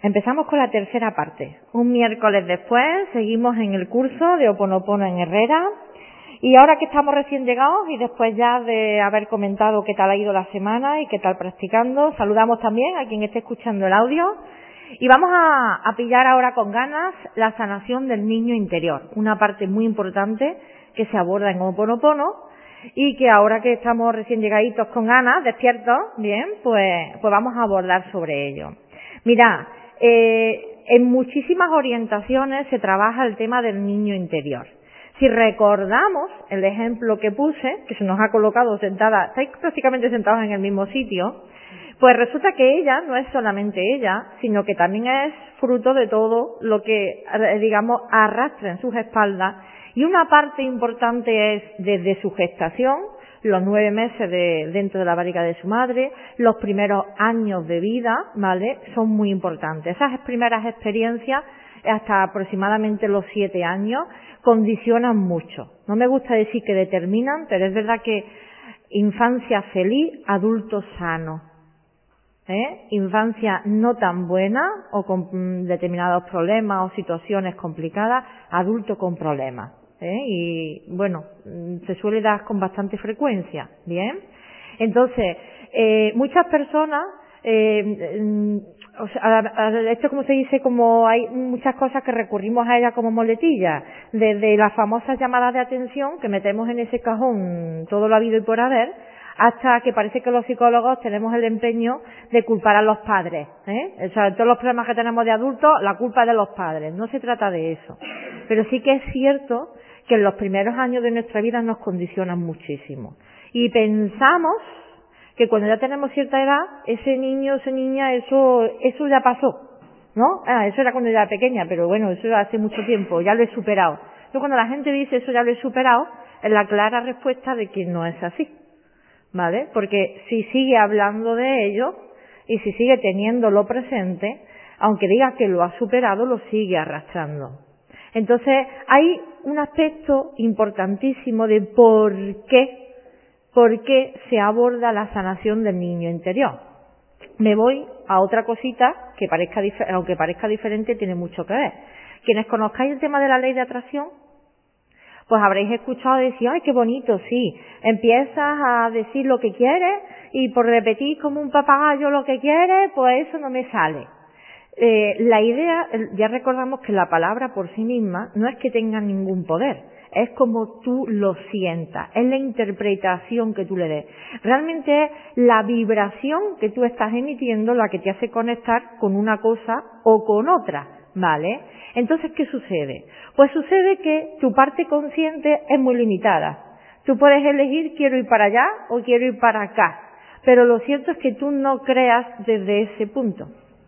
Empezamos con la tercera parte. Un miércoles después seguimos en el curso de Ho'oponopono en Herrera. Y ahora que estamos recién llegados y después ya de haber comentado qué tal ha ido la semana y qué tal practicando, saludamos también a quien esté escuchando el audio. Y vamos a pillar ahora con ganas la sanación del niño interior, una parte muy importante que se aborda en Ho'oponopono y que ahora que estamos recién llegaditos con ganas, despiertos, bien, pues vamos a abordar sobre ello. Mirad, en muchísimas orientaciones se trabaja el tema del niño interior. Si recordamos el ejemplo que puse, que se nos ha colocado sentada, estáis prácticamente sentados en el mismo sitio, pues resulta que ella no es solamente ella, sino que también es fruto de todo lo que, digamos, arrastra en sus espaldas. Y una parte importante es desde su gestación, los 9 meses dentro de la barriga de su madre, los primeros años de vida, ¿vale? Son muy importantes. Esas primeras experiencias, hasta aproximadamente los 7 años, condicionan mucho. No me gusta decir que determinan, pero es verdad que infancia feliz, adulto sano. Infancia no tan buena o con determinados problemas o situaciones complicadas, adulto con problemas. Y bueno, se suele dar con bastante frecuencia, ¿bien? Entonces, muchas personas, esto como se dice, como hay muchas cosas que recurrimos a ella como muletilla, desde las famosas llamadas de atención que metemos en ese cajón todo lo habido y por haber, hasta que parece que los psicólogos tenemos el empeño de culpar a los padres, O sea, todos los problemas que tenemos de adultos, la culpa es de los padres. No se trata de eso. Pero sí que es cierto que en los primeros años de nuestra vida nos condicionan muchísimo. Y pensamos que cuando ya tenemos cierta edad, ese niño, esa niña, eso ya pasó, ¿no? Eso era cuando yo era pequeña, pero bueno, eso hace mucho tiempo, ya lo he superado. Entonces cuando la gente dice eso ya lo he superado, es la clara respuesta de que no es así. ¿Vale? Porque si sigue hablando de ello y si sigue teniéndolo presente, aunque diga que lo ha superado, lo sigue arrastrando. Entonces, hay un aspecto importantísimo de por qué se aborda la sanación del niño interior. Me voy a otra cosita que aunque parezca diferente, tiene mucho que ver. Quienes conozcáis el tema de la ley de atracción, pues habréis escuchado decir, ¡ay, qué bonito! Sí, empiezas a decir lo que quieres y por repetir como un papagayo lo que quieres, pues eso no me sale. La idea, ya recordamos que la palabra por sí misma no es que tenga ningún poder, es como tú lo sientas, es la interpretación que tú le des. Realmente es la vibración que tú estás emitiendo la que te hace conectar con una cosa o con otra, ¿vale? Entonces, ¿qué sucede? Pues sucede que tu parte consciente es muy limitada. Tú puedes elegir quiero ir para allá o quiero ir para acá, pero lo cierto es que tú no creas desde ese punto.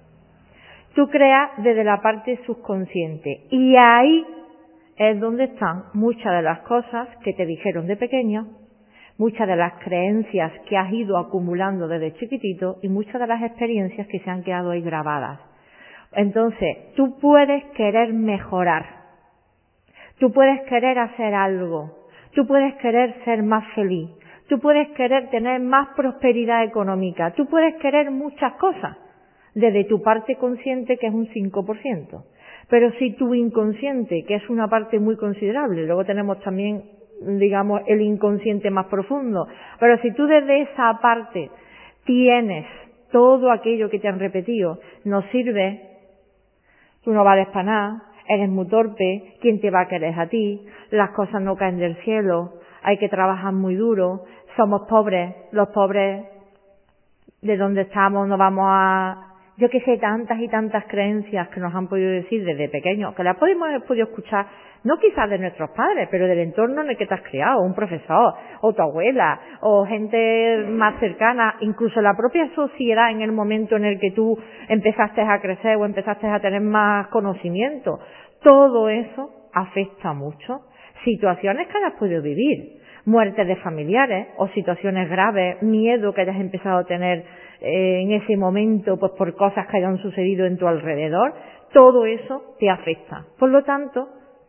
Tú creas desde la parte subconsciente y ahí es donde están muchas de las cosas que te dijeron de pequeño, muchas de las creencias que has ido acumulando desde chiquitito y muchas de las experiencias que se han quedado ahí grabadas. Entonces, tú puedes querer mejorar, tú puedes querer hacer algo, tú puedes querer ser más feliz, tú puedes querer tener más prosperidad económica, tú puedes querer muchas cosas desde tu parte consciente, que es un 5%. Pero si tu inconsciente, que es una parte muy considerable, luego tenemos también, digamos, el inconsciente más profundo, pero si tú desde esa parte tienes todo aquello que te han repetido, no sirve, tú no vales para nada, eres muy torpe, ¿quién te va a querer a ti? Las cosas no caen del cielo, hay que trabajar muy duro, somos pobres, los pobres de donde estamos no vamos a... Yo que sé, tantas y tantas creencias que nos han podido decir desde pequeños, que las hemos podido escuchar, no quizás de nuestros padres, pero del entorno en el que te has criado, un profesor, o tu abuela, o gente más cercana, incluso la propia sociedad en el momento en el que tú empezaste a crecer o empezaste a tener más conocimiento. Todo eso afecta mucho. Situaciones que hayas podido vivir, muertes de familiares o situaciones graves, miedo que hayas empezado a tener en ese momento pues por cosas que hayan sucedido en tu alrededor, todo eso te afecta. Por lo tanto,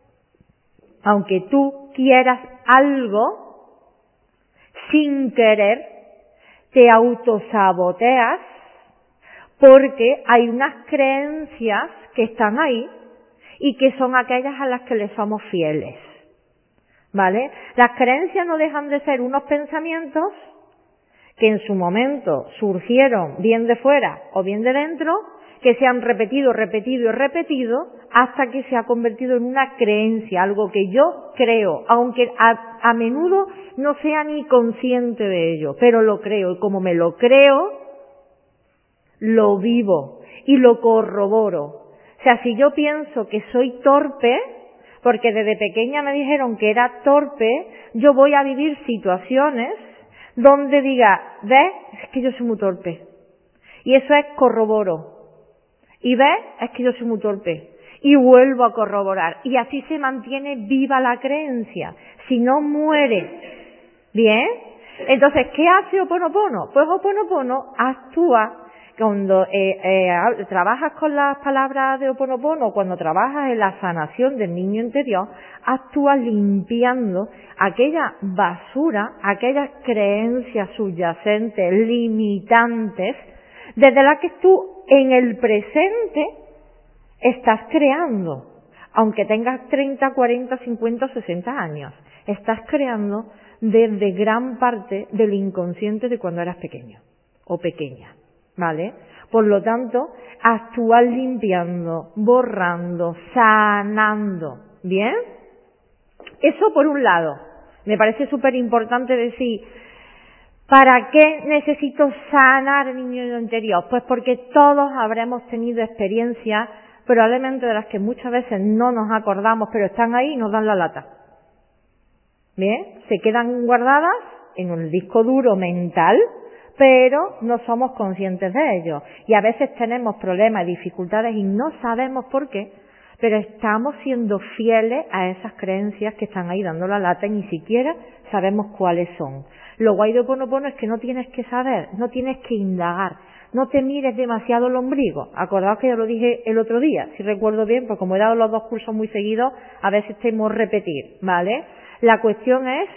aunque tú quieras algo, sin querer, te autosaboteas porque hay unas creencias que están ahí y que son aquellas a las que le somos fieles, ¿vale? Las creencias no dejan de ser unos pensamientos que en su momento surgieron bien de fuera o bien de dentro, que se han repetido hasta que se ha convertido en una creencia, algo que yo creo, aunque a menudo no sea ni consciente de ello, pero lo creo, y como me lo creo, lo vivo y lo corroboro. O sea, si yo pienso que soy torpe, porque desde pequeña me dijeron que era torpe, yo voy a vivir situaciones donde diga, ¿ves? Es que yo soy muy torpe. Y eso es corroboro. Y ves, es que yo soy muy torpe. Y vuelvo a corroborar. Y así se mantiene viva la creencia. Si no muere. ¿Bien? Entonces, ¿qué hace Ho'oponopono? Pues Ho'oponopono actúa cuando trabajas con las palabras de Ho'oponopono, cuando trabajas en la sanación del niño interior, actúa limpiando aquella basura, aquellas creencias subyacentes, limitantes, desde las que tú en el presente estás creando, aunque tengas 30, 40, 50, 60 años, estás creando desde gran parte del inconsciente de cuando eras pequeño o pequeña, ¿vale? Por lo tanto, actúas limpiando, borrando, sanando, ¿bien? Eso por un lado. Me parece súper importante decir, ¿para qué necesito sanar el niño interior? Pues porque todos habremos tenido experiencias, probablemente de las que muchas veces no nos acordamos, pero están ahí y nos dan la lata. ¿Bien? Se quedan guardadas en el disco duro mental, pero no somos conscientes de ello. Y a veces tenemos problemas y dificultades y no sabemos por qué, pero estamos siendo fieles a esas creencias que están ahí dando la lata y ni siquiera sabemos cuáles son. Lo guay de Ho'oponopono es que no tienes que saber, no tienes que indagar, no te mires demasiado el ombligo. Acordaos que ya lo dije el otro día, si recuerdo bien, pues como he dado los dos cursos muy seguidos, a veces tenemos que repetir, ¿vale? La cuestión es,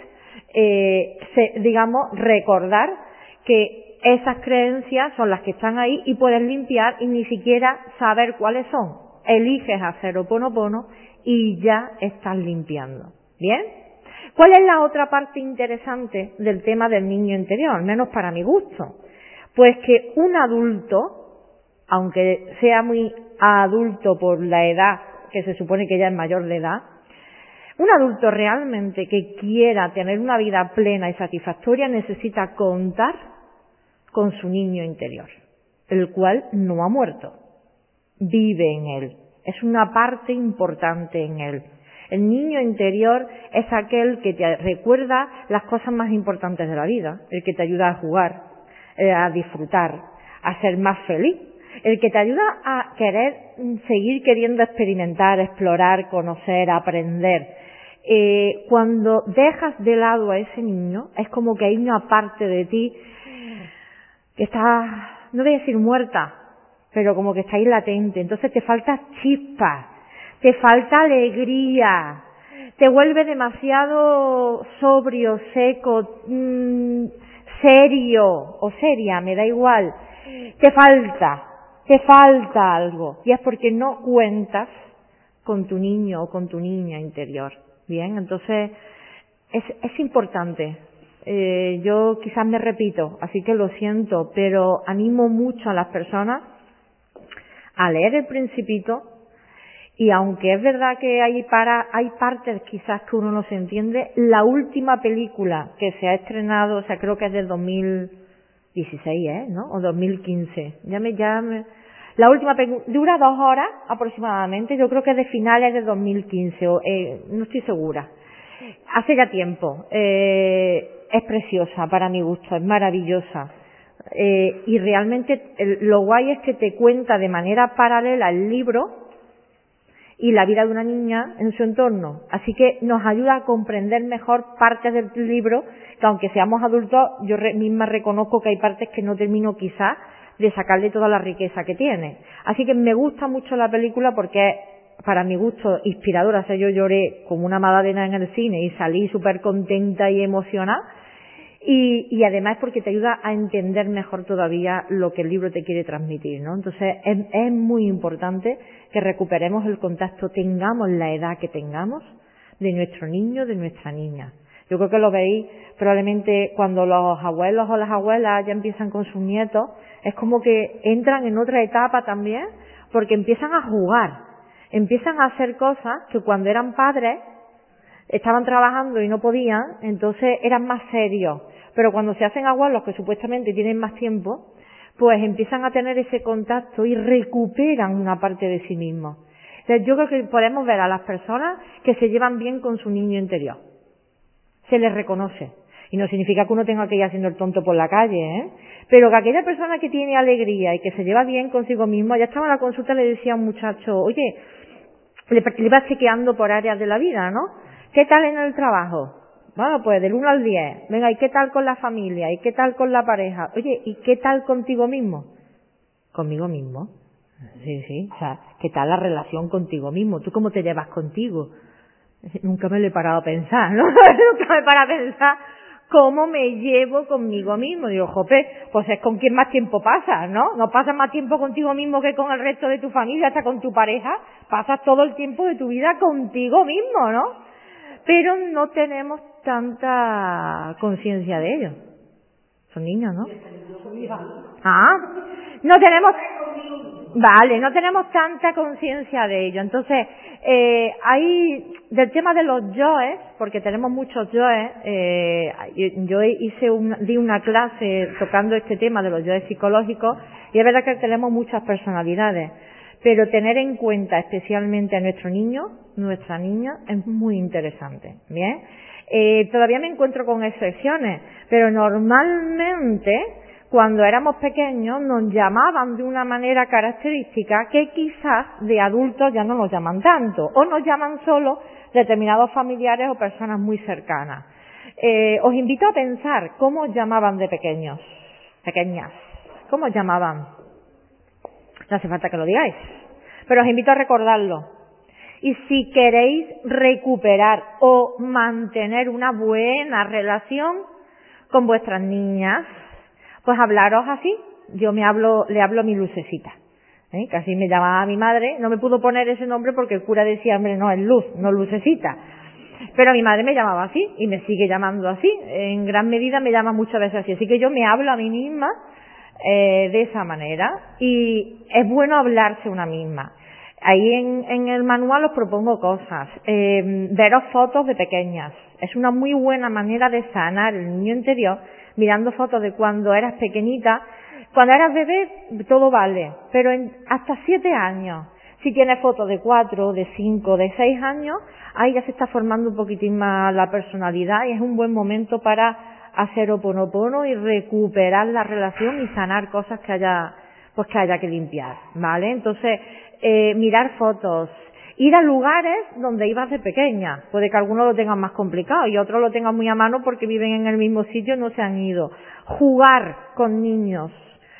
recordar que esas creencias son las que están ahí y puedes limpiar y ni siquiera saber cuáles son. Eliges hacer Ho'oponopono y ya estás limpiando. ¿Bien? ¿Cuál es la otra parte interesante del tema del niño interior? Al menos para mi gusto. Pues que un adulto, aunque sea muy adulto por la edad, que se supone que ya es mayor de edad, un adulto realmente que quiera tener una vida plena y satisfactoria necesita contar con su niño interior, el cual no ha muerto, vive en él, es una parte importante en él. El niño interior es aquel que te recuerda las cosas más importantes de la vida, el que te ayuda a jugar, a disfrutar, a ser más feliz, el que te ayuda a querer seguir queriendo experimentar, explorar, conocer, aprender. Cuando dejas de lado a ese niño, es como que hay una parte de ti que está, no voy a decir muerta, pero como que está ahí latente. Entonces te falta chispa, te falta alegría, te vuelve demasiado sobrio, seco, serio o seria, me da igual. Te falta algo. Y es porque no cuentas con tu niño o con tu niña interior. Bien, entonces es importante. Yo quizás me repito, así que lo siento, pero animo mucho a las personas a leer El Principito, y aunque es verdad que hay partes quizás que uno no se entiende, la última película que se ha estrenado, o sea, creo que es del 2016, ¿no? O 2015. La última película dura 2 horas aproximadamente, yo creo que es de finales de 2015, no estoy segura. Hace ya tiempo. Es preciosa para mi gusto, es maravillosa. Y realmente lo guay es que te cuenta de manera paralela el libro y la vida de una niña en su entorno. Así que nos ayuda a comprender mejor partes del libro, que aunque seamos adultos, yo misma reconozco que hay partes que no termino quizás de sacarle toda la riqueza que tiene. Así que me gusta mucho la película porque es, para mi gusto, inspiradora. O sea, yo lloré como una magdalena en el cine y salí súper contenta y emocionada. Y además porque te ayuda a entender mejor todavía lo que el libro te quiere transmitir, ¿no? Entonces es muy importante que recuperemos el contacto, tengamos la edad que tengamos, de nuestro niño, de nuestra niña. Yo creo que lo veis probablemente cuando los abuelos o las abuelas ya empiezan con sus nietos, es como que entran en otra etapa también, porque empiezan a jugar, empiezan a hacer cosas que cuando eran padres estaban trabajando y no podían, entonces eran más serios. Pero cuando se hacen abuelos, que supuestamente tienen más tiempo, pues empiezan a tener ese contacto y recuperan una parte de sí mismos. Entonces yo creo que podemos ver a las personas que se llevan bien con su niño interior. Se les reconoce. Y no significa que uno tenga que ir haciendo el tonto por la calle, ¿eh? Pero que aquella persona que tiene alegría y que se lleva bien consigo mismo, ya estaba en la consulta y le decía a un muchacho, oye, le iba chequeando por áreas de la vida, ¿no? ¿Qué tal en el trabajo? Bueno, pues del 1 al 10. Venga, ¿y qué tal con la familia? ¿Y qué tal con la pareja? Oye, ¿y qué tal contigo mismo? ¿Conmigo mismo? Sí. O sea, ¿qué tal la relación contigo mismo? ¿Tú cómo te llevas contigo? Nunca me lo he parado a pensar, ¿no? Nunca me he parado a pensar cómo me llevo conmigo mismo. Digo, jope, pues es con quien más tiempo pasas, ¿no? No pasas más tiempo contigo mismo que con el resto de tu familia, hasta con tu pareja. Pasas todo el tiempo de tu vida contigo mismo, ¿no? Pero no tenemos tanta conciencia de ello. Son niños, ¿no? No tenemos, no tenemos tanta conciencia de ello. Entonces, hay, del tema de los yoes, porque tenemos muchos yoes, yo di una clase tocando este tema de los yoes psicológicos, y es verdad que tenemos muchas personalidades. Pero tener en cuenta especialmente a nuestro niño, nuestra niña, es muy interesante. ¿Bien? Todavía me encuentro con excepciones, pero normalmente cuando éramos pequeños nos llamaban de una manera característica que quizás de adultos ya no nos llaman tanto, o nos llaman solo determinados familiares o personas muy cercanas. Os invito a pensar cómo os llamaban de pequeños, pequeñas, cómo os llamaban. No hace falta que lo digáis, pero os invito a recordarlo. Y si queréis recuperar o mantener una buena relación con vuestras niñas, pues hablaros así. Yo le hablo a mi Lucecita. Casi me llamaba a mi madre, no me pudo poner ese nombre porque el cura decía, hombre, no, es Luz, no Lucecita. Pero mi madre me llamaba así y me sigue llamando así. En gran medida me llama muchas veces así. Así que yo me hablo a mí misma de esa manera, y es bueno hablarse una misma. Ahí en el manual os propongo cosas. Veros fotos de pequeñas. Es una muy buena manera de sanar el niño interior, mirando fotos de cuando eras pequeñita. Cuando eras bebé todo vale, pero hasta 7 años. Si tienes fotos de 4, de 5, de 6 años, ahí ya se está formando un poquitín más la personalidad y es un buen momento para hacer oponopono y recuperar la relación y sanar cosas que haya que limpiar, ¿vale? Entonces, mirar fotos, ir a lugares donde ibas de pequeña. Puede que algunos lo tengan más complicado y otros lo tengan muy a mano porque viven en el mismo sitio y no se han ido. Jugar con niños.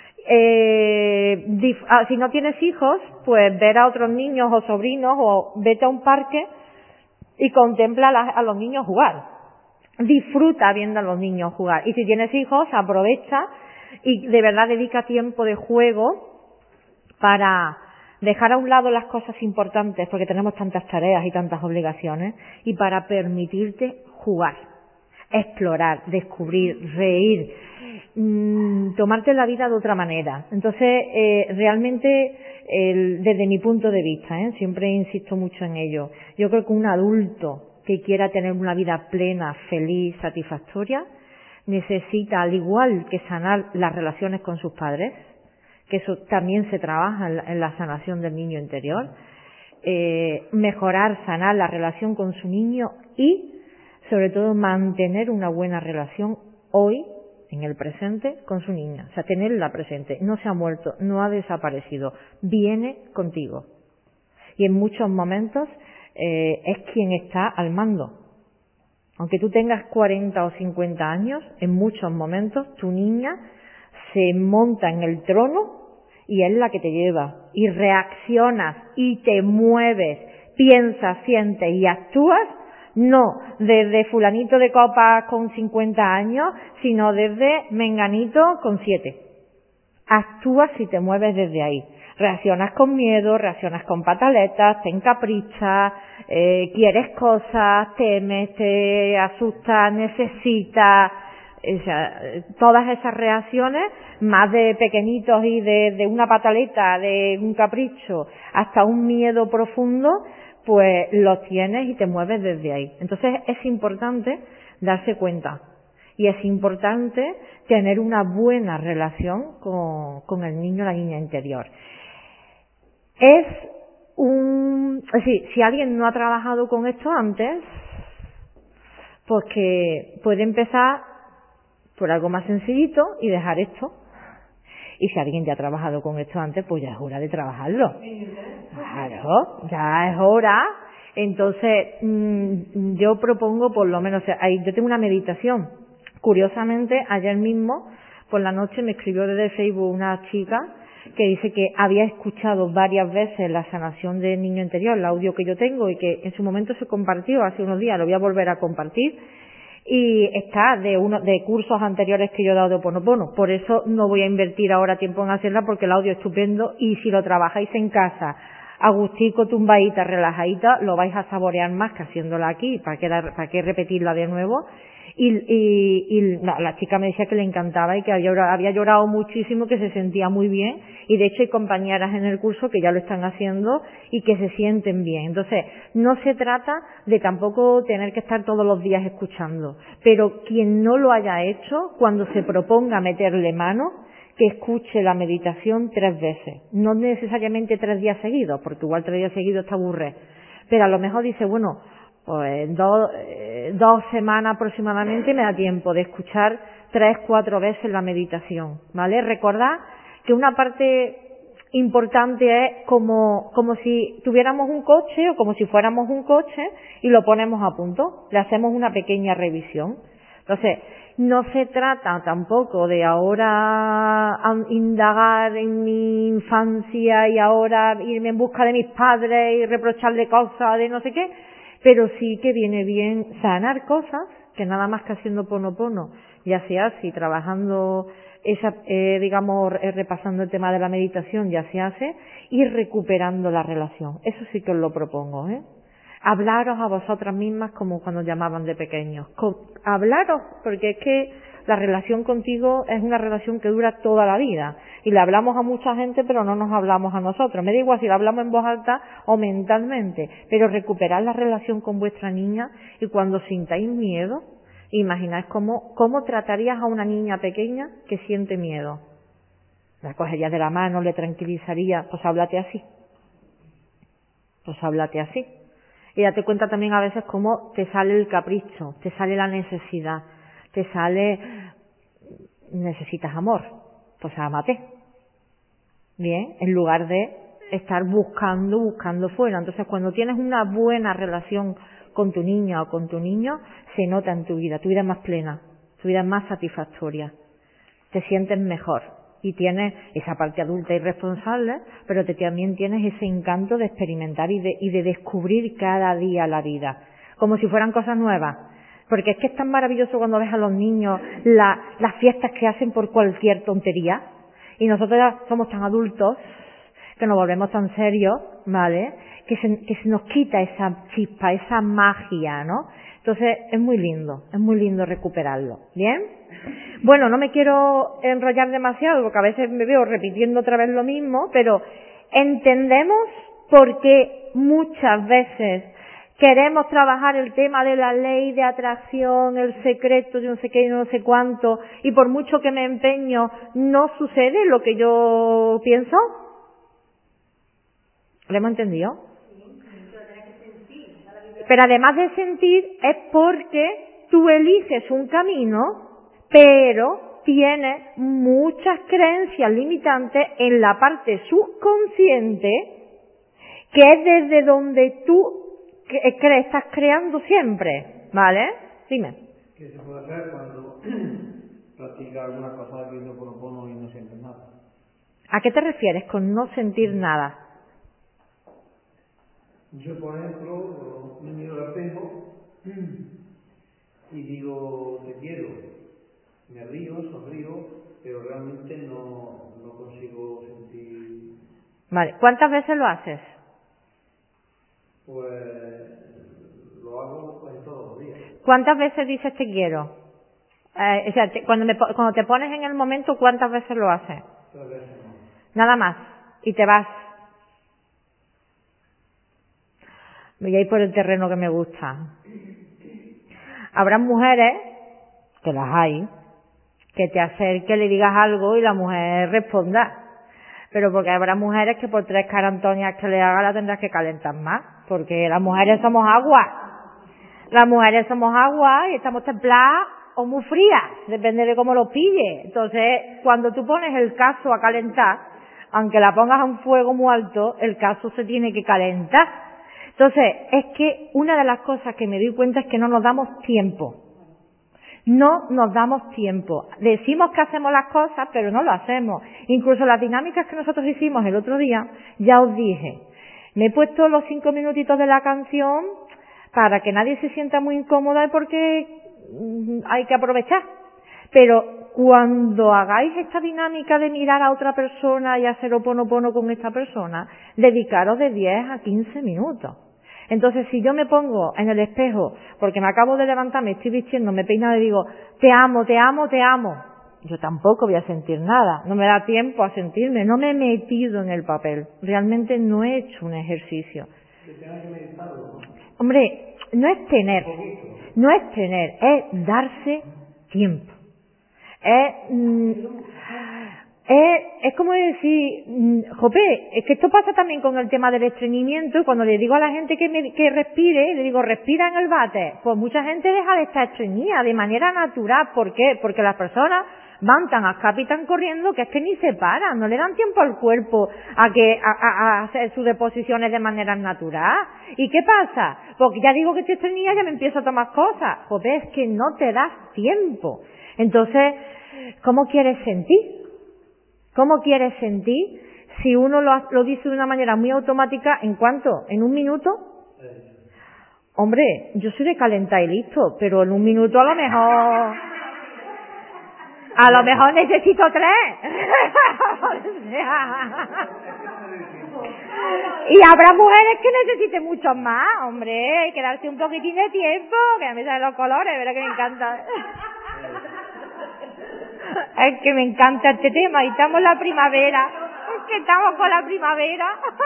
Si no tienes hijos, pues ver a otros niños o sobrinos, o vete a un parque y contempla a los niños jugar. Disfruta viendo a los niños jugar. Y si tienes hijos, aprovecha y de verdad dedica tiempo de juego para dejar a un lado las cosas importantes, porque tenemos tantas tareas y tantas obligaciones, y para permitirte jugar, explorar, descubrir, reír, tomarte la vida de otra manera. Entonces, realmente, desde mi punto de vista, siempre insisto mucho en ello, yo creo que un adulto que quiera tener una vida plena, feliz, satisfactoria, necesita, al igual que sanar las relaciones con sus padres, que eso también se trabaja en la sanación del niño interior, mejorar, sanar la relación con su niño y, sobre todo, mantener una buena relación hoy, en el presente, con su niña. O sea, tenerla presente. No se ha muerto, no ha desaparecido, viene contigo. Y en muchos momentos es quien está al mando. Aunque tú tengas 40 o 50 años, en muchos momentos tu niña se monta en el trono y es la que te lleva. Y reaccionas y te mueves, piensas, sientes y actúas no desde fulanito de copas con 50 años, sino desde menganito con 7. Actúas y te mueves desde ahí. Reaccionas con miedo, reaccionas con pataletas, te encaprichas, quieres cosas, temes, te asustas, necesitas, o sea, todas esas reacciones, más de pequeñitos y de una pataleta, de un capricho, hasta un miedo profundo, pues los tienes y te mueves desde ahí. Entonces es importante darse cuenta y es importante tener una buena relación con el niño o la niña interior. Es decir, si alguien no ha trabajado con esto antes, pues que puede empezar por algo más sencillito y dejar esto. Y si alguien ya ha trabajado con esto antes, pues ya es hora de trabajarlo. Claro, ya es hora. Entonces, yo propongo por lo menos, yo tengo una meditación. Curiosamente, ayer mismo, por la noche, me escribió desde Facebook una chica que dice que había escuchado varias veces la sanación del niño interior, el audio que yo tengo y que en su momento se compartió hace unos días, lo voy a volver a compartir. Y está de cursos anteriores que yo he dado de Ho'oponopono. Por eso no voy a invertir ahora tiempo en hacerla porque el audio es estupendo y si lo trabajáis en casa, agustico, tumbadita, relajadita, lo vais a saborear más que haciéndola aquí. ¿Para qué repetirla de nuevo? Y la chica me decía que le encantaba y que había llorado muchísimo, que se sentía muy bien y de hecho hay compañeras en el curso que ya lo están haciendo y que se sienten bien. Entonces, no se trata de tampoco tener que estar todos los días escuchando, pero quien no lo haya hecho, cuando se proponga meterle mano, que escuche la meditación 3 veces, no necesariamente 3 días seguidos, porque igual 3 días seguidos te aburre, pero a lo mejor dice, bueno, pues 2 semanas aproximadamente me da tiempo de escuchar 3, 4 veces la meditación, ¿vale? Recordad que una parte importante es como si tuviéramos un coche o como si fuéramos un coche y lo ponemos a punto, le hacemos una pequeña revisión. Entonces, no se trata tampoco de ahora indagar en mi infancia y ahora irme en busca de mis padres y reprocharle cosas de no sé qué, pero sí que viene bien sanar cosas que nada más que haciendo Ho'oponopono, ya se hace y trabajando repasando el tema de la meditación ya se hace y recuperando la relación. Eso sí que os lo propongo, Hablaros a vosotras mismas como cuando llamaban de pequeños. Hablaros, porque es que la relación contigo es una relación que dura toda la vida. Y le hablamos a mucha gente, pero no nos hablamos a nosotros. Me da igual si la hablamos en voz alta o mentalmente. Pero recuperar la relación con vuestra niña y cuando sintáis miedo, imagináis cómo tratarías a una niña pequeña que siente miedo. La cogerías de la mano, le tranquilizarías, pues háblate así. Y date cuenta también a veces cómo te sale el capricho, te sale la necesidad, necesitas amor, pues ámate. Bien, en lugar de estar buscando fuera. Entonces, cuando tienes una buena relación con tu niña o con tu niño, se nota en tu vida es más plena, tu vida es más satisfactoria, te sientes mejor. Y tienes esa parte adulta y responsable, pero también tienes ese encanto de experimentar y de descubrir cada día la vida, como si fueran cosas nuevas. Porque es que es tan maravilloso cuando ves a los niños las fiestas que hacen por cualquier tontería, y nosotros ya somos tan adultos que nos volvemos tan serios, ¿vale? Que se nos quita esa chispa, esa magia, ¿no? Entonces es muy lindo recuperarlo, ¿bien? Bueno, no me quiero enrollar demasiado porque a veces me veo repitiendo otra vez lo mismo, pero entendemos por qué muchas veces queremos trabajar el tema de la ley de atracción, el secreto de no sé qué y no sé cuánto, y por mucho que me empeño no sucede lo que yo pienso. ¿Lo hemos entendido? Pero además de sentir es porque tú eliges un camino, pero tienes muchas creencias limitantes en la parte subconsciente, que es desde donde tú estás creando siempre, ¿vale? Dime. ¿Qué se puede hacer cuando practica alguna cosa viendo Ho'oponopono y no sientes nada? ¿A qué te refieres con no sentir nada? Yo, por ejemplo, me miro al espejo y digo te quiero, me río, sonrío, pero realmente no consigo sentir. Vale, ¿cuántas veces lo haces? Pues lo hago casi todos los días. ¿Cuántas veces dices te quiero? O sea, cuando te pones en el momento, ¿cuántas veces lo haces? 3 veces no. Nada más. Y te vas. Voy a ir por el terreno que me gusta. Habrá mujeres, que las hay, que te acerque, le digas algo y la mujer responda. Pero porque habrá mujeres que por 3 carantonias que le haga la tendrás que calentar más. Porque las mujeres somos agua. Las mujeres somos agua y estamos templadas o muy frías, depende de cómo lo pille. Entonces, cuando tú pones el cazo a calentar, aunque la pongas a un fuego muy alto, el cazo se tiene que calentar. Entonces, es que una de las cosas que me doy cuenta es que no nos damos tiempo. No nos damos tiempo. Decimos que hacemos las cosas, pero no lo hacemos. Incluso las dinámicas que nosotros hicimos el otro día, ya os dije, me he puesto los 5 minutitos de la canción para que nadie se sienta muy incómoda porque hay que aprovechar. Pero cuando hagáis esta dinámica de mirar a otra persona y hacer oponopono con esta persona, dedicaros de 10 a 15 minutos. Entonces, si yo me pongo en el espejo, porque me acabo de levantar, me estoy vistiendo, me peinado y digo, te amo, te amo, te amo, yo tampoco voy a sentir nada, no me da tiempo a sentirme, no me he metido en el papel, realmente no he hecho un ejercicio. Que tengas que meditarlo, ¿no? Hombre, no es tener, es darse tiempo. Es como decir, jope, es que esto pasa también con el tema del estreñimiento, y cuando le digo a la gente que respire, le digo, respira en el váter, pues mucha gente deja de estar estreñida de manera natural. ¿Por qué? Porque las personas van tan a escape y tan corriendo que es que ni se paran, no le dan tiempo al cuerpo a hacer sus deposiciones de manera natural. ¿Y qué pasa? Porque ya digo que estoy estreñida, ya me empiezo a tomar cosas. Jope, es que no te das tiempo. Entonces, ¿cómo quieres sentir? ¿Cómo quieres sentir si uno lo dice de una manera muy automática? ¿En cuánto? ¿En un minuto? Hombre, yo soy de calentar y listo, pero en un minuto a lo mejor necesito 3. Y habrá mujeres que necesiten muchos más, hombre, hay que darse un poquitín de tiempo, que a mí salen los colores, pero que me encanta. Es que me encanta este tema y estamos en la primavera. Es que estamos con la primavera.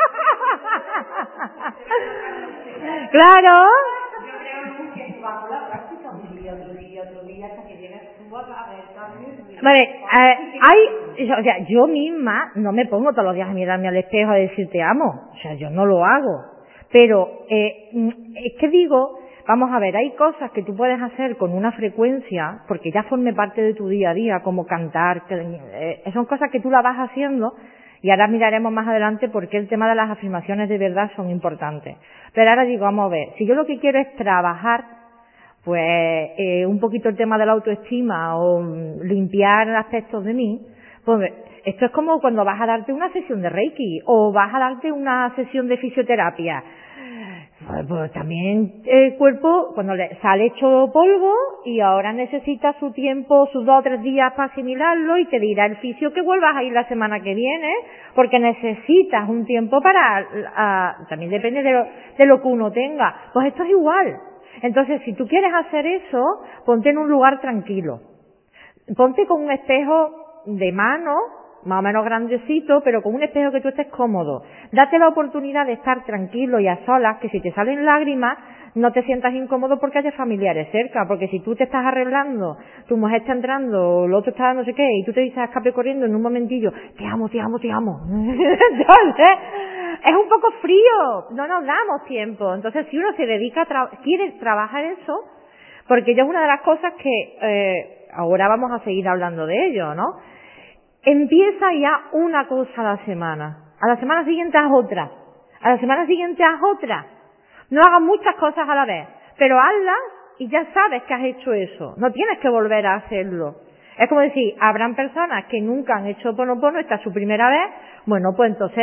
Claro. Yo creo que tú vas con la práctica un día, otro día, hasta que llegas tú a ver también. Vale, o sea, yo misma no me pongo todos los días a mirarme al espejo a decir te amo. O sea, yo no lo hago. Pero es que digo, vamos a ver, hay cosas que tú puedes hacer con una frecuencia, porque ya forme parte de tu día a día, como cantar, son cosas que tú las vas haciendo, y ahora miraremos más adelante por qué el tema de las afirmaciones de verdad son importantes. Pero ahora digo, vamos a ver, si yo lo que quiero es trabajar, pues un poquito el tema de la autoestima o limpiar aspectos de mí, pues esto es como cuando vas a darte una sesión de Reiki o vas a darte una sesión de fisioterapia. Pues también el cuerpo, cuando le sale hecho polvo y ahora necesita su tiempo, sus 2 o 3 días para asimilarlo, y te dirá el fisio que vuelvas a ir la semana que viene, porque necesitas un tiempo también depende de lo que uno tenga. Pues esto es igual. Entonces, si tú quieres hacer eso, ponte en un lugar tranquilo. Ponte con un espejo de mano, más o menos grandecito, pero con un espejo que tú estés cómodo. Date la oportunidad de estar tranquilo y a solas, que si te salen lágrimas, no te sientas incómodo porque haya familiares cerca, porque si tú te estás arreglando, tu mujer está entrando, el otro está no sé qué, y tú te dices a escape corriendo en un momentillo, te amo, te amo, te amo. Entonces, es un poco frío, no nos damos tiempo. Entonces, si uno se dedica quiere trabajar eso, porque yo es una de las cosas que, ahora vamos a seguir hablando de ello, ¿no? Empieza ya una cosa a la semana siguiente haz otra, a la semana siguiente haz otra. No hagas muchas cosas a la vez, pero hazlas y ya sabes que has hecho eso, no tienes que volver a hacerlo. Es como decir, habrán personas que nunca han hecho Ho'oponopono, esta es su primera vez, bueno, pues entonces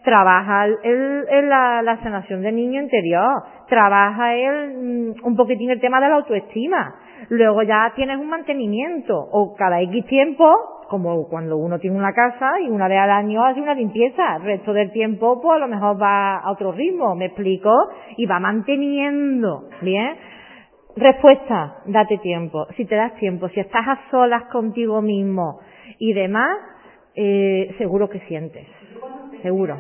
trabaja la sanación del niño interior, trabaja un poquitín el tema de la autoestima. Luego ya tienes un mantenimiento, o cada X tiempo, como cuando uno tiene una casa y una vez al año hace una limpieza, el resto del tiempo pues a lo mejor va a otro ritmo, ¿me explico? Y va manteniendo, ¿bien? Respuesta, date tiempo. Si te das tiempo, si estás a solas contigo mismo y demás, seguro que sientes, seguro.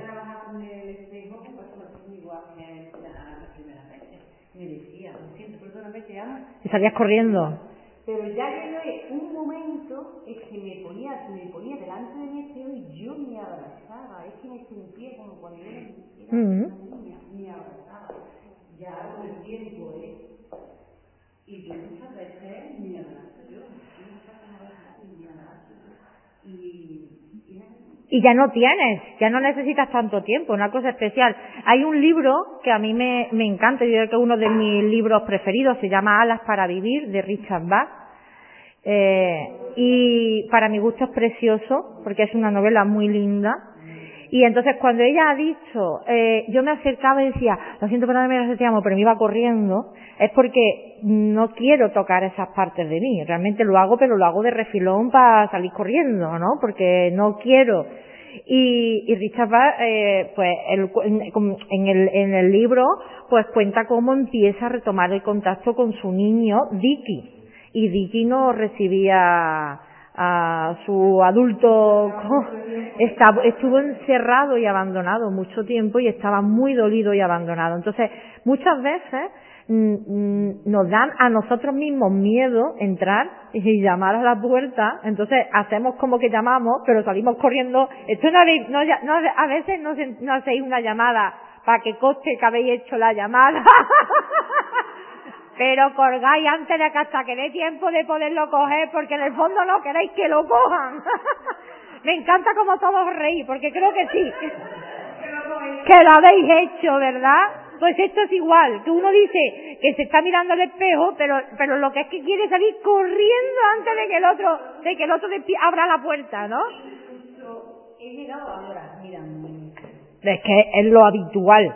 Me decía, lo siento, perdóname, te amo. Y salías corriendo. Pero ya llegué un momento en que me ponía delante de mi espejo y yo me abrazaba. Es que me sentía como cuando yo era una niña, me abrazaba. Ya con el tiempo, y yo muchas veces me abrazo yo. Me abrazo yo. Y ya no necesitas tanto tiempo, una cosa especial. Hay un libro que a mí me encanta, yo creo que es uno de mis libros preferidos, se llama Alas para vivir, de Richard Bach. Y para mi gusto es precioso, porque es una novela muy linda. Y entonces cuando ella ha dicho, yo me acercaba y decía, lo siento, perdóname, te amo, pero me iba corriendo, es porque no quiero tocar esas partes de mí. Realmente lo hago, pero lo hago de refilón para salir corriendo, ¿no? Porque no quiero. Y Richard Bach, pues en el libro, pues cuenta cómo empieza a retomar el contacto con su niño, Dicky. Y Dicky no recibía a su adulto, estuvo encerrado y abandonado mucho tiempo y estaba muy dolido y abandonado. Entonces, muchas veces nos dan a nosotros mismos miedo entrar y llamar a la puerta, entonces hacemos como que llamamos, pero salimos corriendo. Esto a veces no hacéis una llamada para que conste que habéis hecho la llamada. Pero colgáis antes de que hasta que dé tiempo de poderlo coger, porque en el fondo no queréis que lo cojan. Me encanta como todos reís, porque creo que sí, que lo habéis hecho, ¿verdad? Pues esto es igual, que uno dice que se está mirando al espejo, pero lo que es que quiere salir corriendo antes de que el otro abra la puerta, ¿no? He llegado ahora, mira. Es que es lo habitual,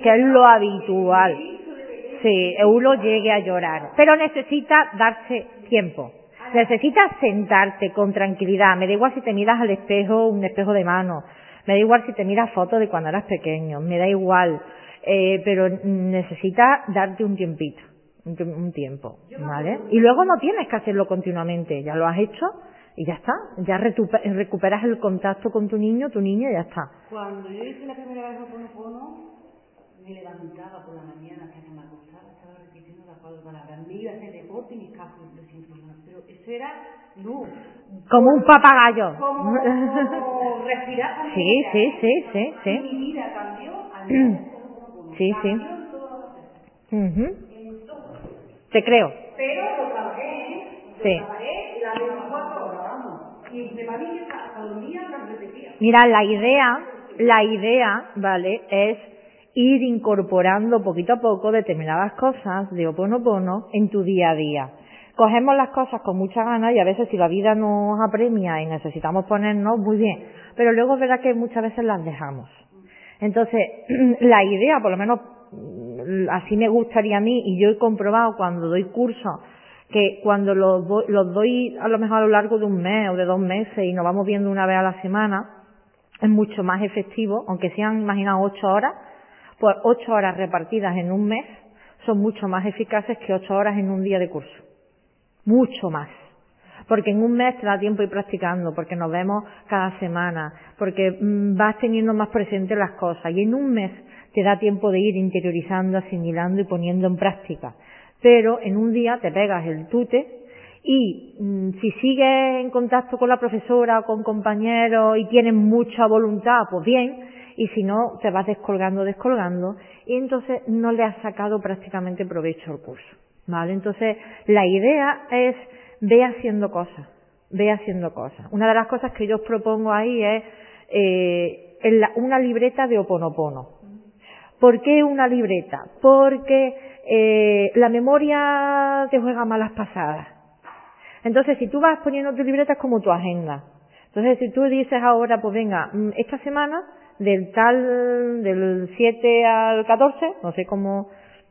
Sí, uno llegue a llorar, pero necesita darse tiempo, necesitas sentarte con tranquilidad. Me da igual si te miras al espejo, un espejo de mano, me da igual si te miras fotos de cuando eras pequeño, me da igual, pero necesitas darte un tiempito, un tiempo, ¿vale? Y luego no tienes que hacerlo continuamente, ya lo has hecho y ya está, ya recuperas el contacto con tu niño, tu niña y ya está. Cuando yo hice la primera vez Ho'oponopono, me levantaba por la mañana hasta que me acostaba, estaba repitiendo las cuatro palabras. Me iba a hacer deporte y mis casos, pero eso era luz. Como un papagayo. Como respirar con Sí. Y mi vida cambió al Ho'oponopono. Sí. Cambió en todo. En todo. Te creo. Pero lo trabajé, Sí. Las 24 horas, vamos. Y me parece que hasta los días las repetía. Mira, la idea, ¿vale?, es ir incorporando poquito a poco determinadas cosas de Ho'oponopono en tu día a día. Cogemos las cosas con mucha ganas y a veces si la vida nos apremia y necesitamos ponernos, muy bien, pero luego es verdad que muchas veces las dejamos. Entonces, la idea, por lo menos así me gustaría a mí, y yo he comprobado cuando doy cursos, que cuando los doy a lo mejor a lo largo de un mes o de 2 meses y nos vamos viendo una vez a la semana, es mucho más efectivo, aunque sean, imaginaos, 8 horas, pues 8 horas repartidas en un mes son mucho más eficaces que 8 horas en un día de curso. Mucho más. Porque en un mes te da tiempo ir practicando, porque nos vemos cada semana, porque vas teniendo más presente las cosas, y en un mes te da tiempo de ir interiorizando, asimilando y poniendo en práctica. Pero en un día te pegas el tute y si sigues en contacto con la profesora o con compañeros y tienes mucha voluntad, pues bien, y si no, te vas descolgando, y entonces no le has sacado prácticamente provecho al curso, ¿vale? Entonces, la idea es ve haciendo cosas. Una de las cosas que yo os propongo ahí es una libreta de Ho'oponopono. ¿Por qué una libreta? Porque la memoria te juega malas pasadas. Entonces, si tú vas poniendo tu libreta es como tu agenda. Entonces, si tú dices ahora, pues venga, esta semana del 7 al 14, no sé cómo,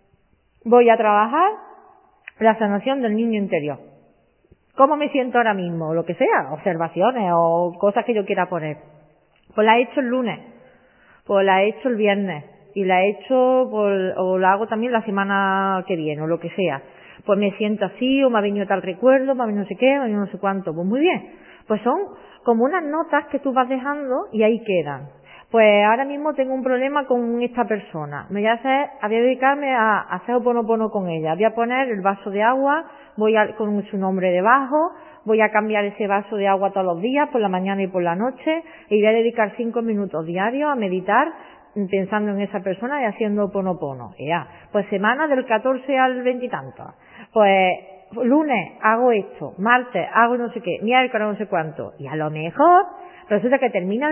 voy a trabajar la sanación del niño interior. ¿Cómo me siento ahora mismo? Lo que sea, observaciones o cosas que yo quiera poner. Pues la he hecho el lunes, pues la he hecho el viernes, y la he hecho, pues, o la hago también la semana que viene, o lo que sea. Pues me siento así, o me ha venido tal recuerdo, me ha venido no sé qué, me ha venido no sé cuánto. Pues muy bien. Pues son como unas notas que tú vas dejando y ahí quedan. Pues ahora mismo tengo un problema con esta persona. Voy a dedicarme a hacer Ho'oponopono con ella. Voy a poner el vaso de agua, con su nombre debajo, voy a cambiar ese vaso de agua todos los días, por la mañana y por la noche, y voy a dedicar 5 minutos diarios a meditar, pensando en esa persona y haciendo Ho'oponopono. Ya. Pues semana del 14 al 20 y tanto. Pues lunes hago esto, martes hago no sé qué, miércoles no sé cuánto. Y a lo mejor resulta que termina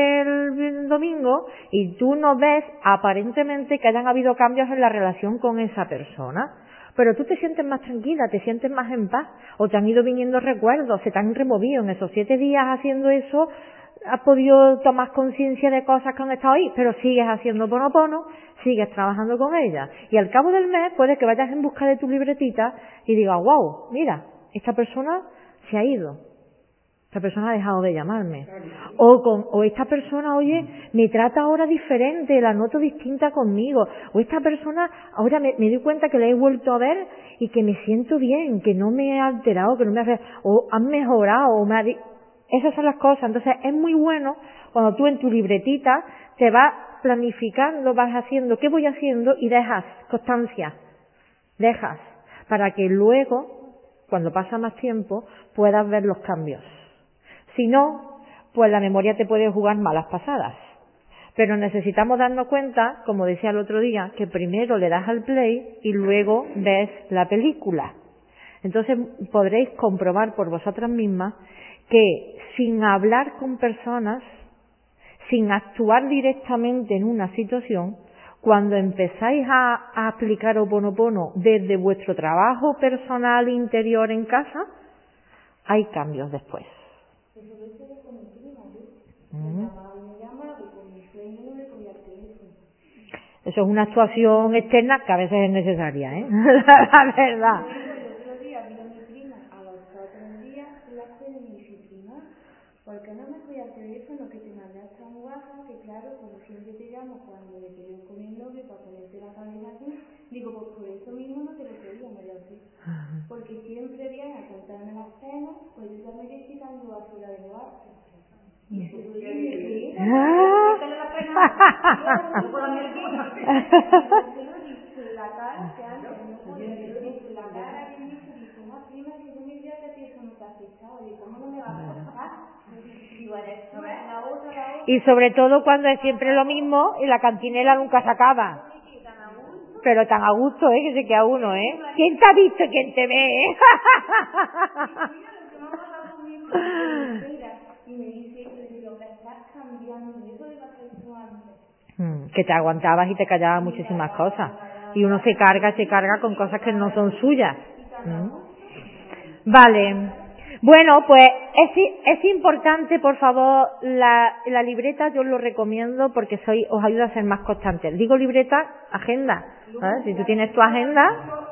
el domingo y tú no ves aparentemente que hayan habido cambios en la relación con esa persona. Pero tú te sientes más tranquila, te sientes más en paz, o te han ido viniendo recuerdos, se te han removido en esos 7 días haciendo eso. Has podido tomar conciencia de cosas que han estado ahí, pero sigues haciendo Ho'oponopono, sigues trabajando con ella. Y al cabo del mes puede que vayas en busca de tu libretita y digas, wow, mira, esta persona se ha ido. Esta persona ha dejado de llamarme. O esta persona, oye, me trata ahora diferente, la noto distinta conmigo. O esta persona, ahora me doy cuenta que la he vuelto a ver y que me siento bien, que no me he alterado, que no me ha... O han mejorado, o me ha... Esas son las cosas. Entonces es muy bueno cuando tú en tu libretita te vas planificando, vas haciendo qué voy haciendo y dejas constancia. Dejas para que luego, cuando pasa más tiempo, puedas ver los cambios. Si no, pues la memoria te puede jugar malas pasadas. Pero necesitamos darnos cuenta, como decía el otro día, que primero le das al play y luego ves la película. Entonces podréis comprobar por vosotras mismas que sin hablar con personas, sin actuar directamente en una situación, cuando empezáis a aplicar Ho'oponopono desde vuestro trabajo personal interior en casa, hay cambios después. Eso es una actuación externa que a veces es necesaria, ¿eh? La verdad. ¿Por qué no me fui al teléfono que te mandé hasta un WhatsApp? Que claro, como siempre te llamo cuando me peleo con el novio para ponerte la cabeza así, digo, pues por eso mismo no te lo quería, me lo sé. Porque siempre viene a contarme las penas, pues yo ya me estoy quitando basura de arte. Y se lo dije, que la pena, yo por la mierda. Se lo dije en la cara, que antes no podía, se lo dije en la cara, que me dijo, una prima que yo me diría que a ti eso no te ha afectado. Digo, ¿cómo no me va a afectar? Y sobre todo cuando es siempre lo mismo y la cantinela nunca se acaba. Pero tan a gusto, que se queda uno, ¿Quién te ha visto y quién te ve, Que te aguantabas y te callabas muchísimas cosas. Y uno se carga con cosas que no son suyas. Vale. Bueno, pues es importante, por favor, la libreta, yo os lo recomiendo porque os ayuda a ser más constantes. Digo libreta, agenda. ¿Sabes? Si tú tienes tu agenda.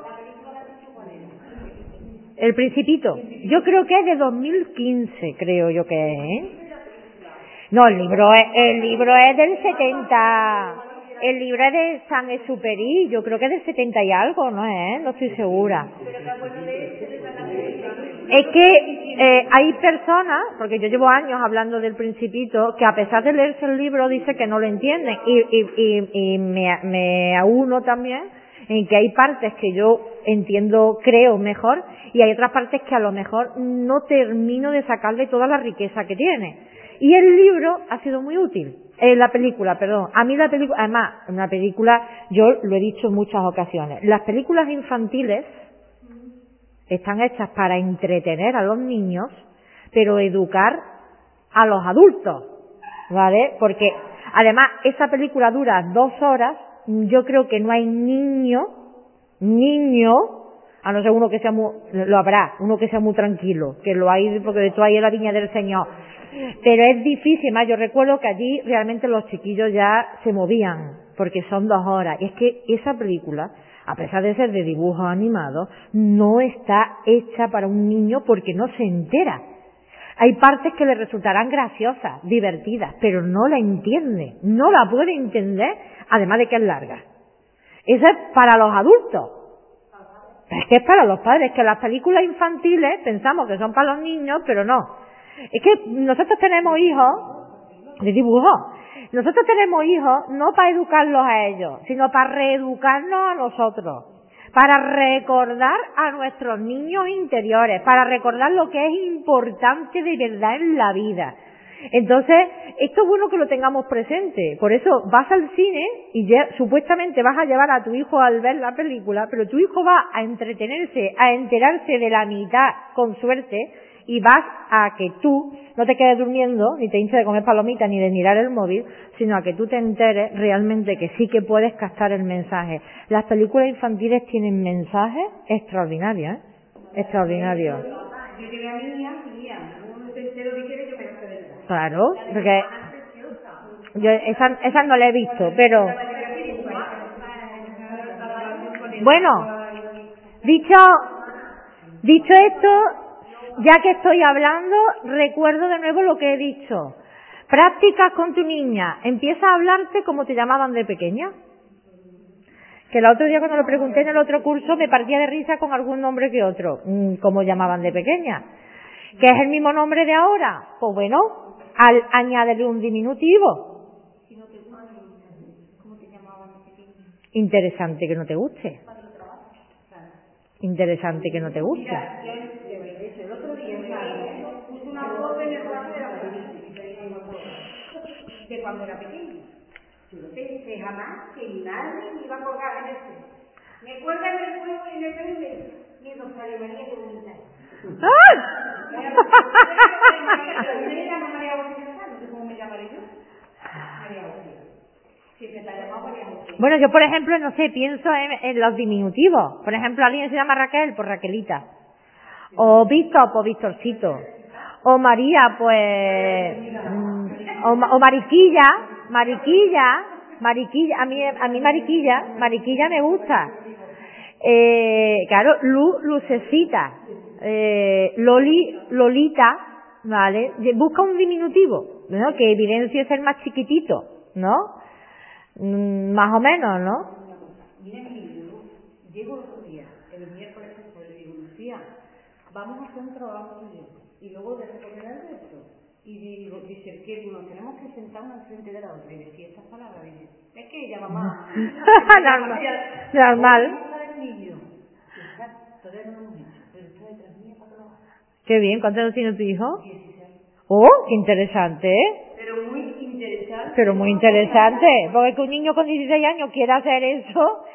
El Principito. Yo creo que es de 2015, creo yo que es, No, el libro es del 70. El libro es de Saint-Exupéry, yo creo que es del 70 y algo, ¿no es? No estoy segura. Es que hay personas, porque yo llevo años hablando del Principito, que a pesar de leerse el libro dice que no lo entienden. Y me auno también en que hay partes que yo entiendo, creo mejor, y hay otras partes que a lo mejor no termino de sacarle toda la riqueza que tiene. Y el libro ha sido muy útil. La película, perdón. A mí la película, además, una película, yo lo he dicho en muchas ocasiones, las películas infantiles están hechas para entretener a los niños, pero educar a los adultos, ¿vale? Porque, además, esa película dura 2 horas, yo creo que no hay niño, a no ser uno que sea muy, lo habrá, uno que sea muy tranquilo, que lo hay, porque de todo hay en la viña del Señor, Pero es difícil, más yo recuerdo que allí realmente los chiquillos ya se movían, porque son 2 horas. Y es que esa película, a pesar de ser de dibujos animados, no está hecha para un niño porque no se entera. Hay partes que le resultarán graciosas, divertidas, pero no la entiende, no la puede entender, además de que es larga. Eso es para los adultos. Es que es para los padres, que las películas infantiles pensamos que son para los niños, pero no. Es que nosotros tenemos hijos de dibujo. Nosotros tenemos hijos no para educarlos a ellos, sino para reeducarnos a nosotros. Para recordar a nuestros niños interiores, para recordar lo que es importante de verdad en la vida. Entonces, esto es bueno que lo tengamos presente. Por eso vas al cine y supuestamente vas a llevar a tu hijo al ver la película, pero tu hijo va a entretenerse, a enterarse de la mitad, con suerte, y vas a que tú no te quedes durmiendo, ni te hinches de comer palomitas, ni de mirar el móvil, sino a que tú te enteres realmente que sí que puedes captar el mensaje. Las películas infantiles tienen mensajes extraordinarios, ¿eh? Extraordinarios. Yo llevé a mi niña, no te entero que quiere, yo me lo sé. Claro, porque yo esa no la he visto, pero bueno, dicho esto, ya que estoy hablando, recuerdo de nuevo lo que he dicho. Prácticas con tu niña, empieza a hablarte como te llamaban de pequeña. Que el otro día cuando lo pregunté en el otro curso me partía de risa con algún nombre que otro, como llamaban de pequeña. ¿Que es el mismo nombre de ahora? Pues bueno, añádele un diminutivo. Interesante que no te guste. Interesante que no te guste. El otro día puse una foto en el cuarto de la de cuando era pequeña. Yo no pensé jamás que nadie me iba a colgar en este. Me cuelgan el fuego en el pelo y me Rosario María de bonita. Bueno, yo por ejemplo, no sé, pienso en los diminutivos. Por ejemplo, alguien se llama Raquel, pues Raquelita. O Víctor, pues Víctorcito. O María, pues... o Mariquilla. A mí Mariquilla me gusta. Claro, Lucecita. Lolita, ¿vale? Busca un diminutivo, ¿no? Que evidencie ser más chiquitito, ¿no? Más o menos, ¿no? Mira, llego el otro día, el miércoles después, le digo, Lucía, vamos a hacer un trabajo tuyo y luego de recoger el resto. Y digo, dice, que nos tenemos que sentar una frente de la otra y decir estas palabras. Dice, es que ella mamá. Normal. Qué bien, ¿cuántos años tiene tu hijo? 16. Oh, qué interesante, ¿eh? Pero muy interesante, porque que un niño con 16 años quiera hacer eso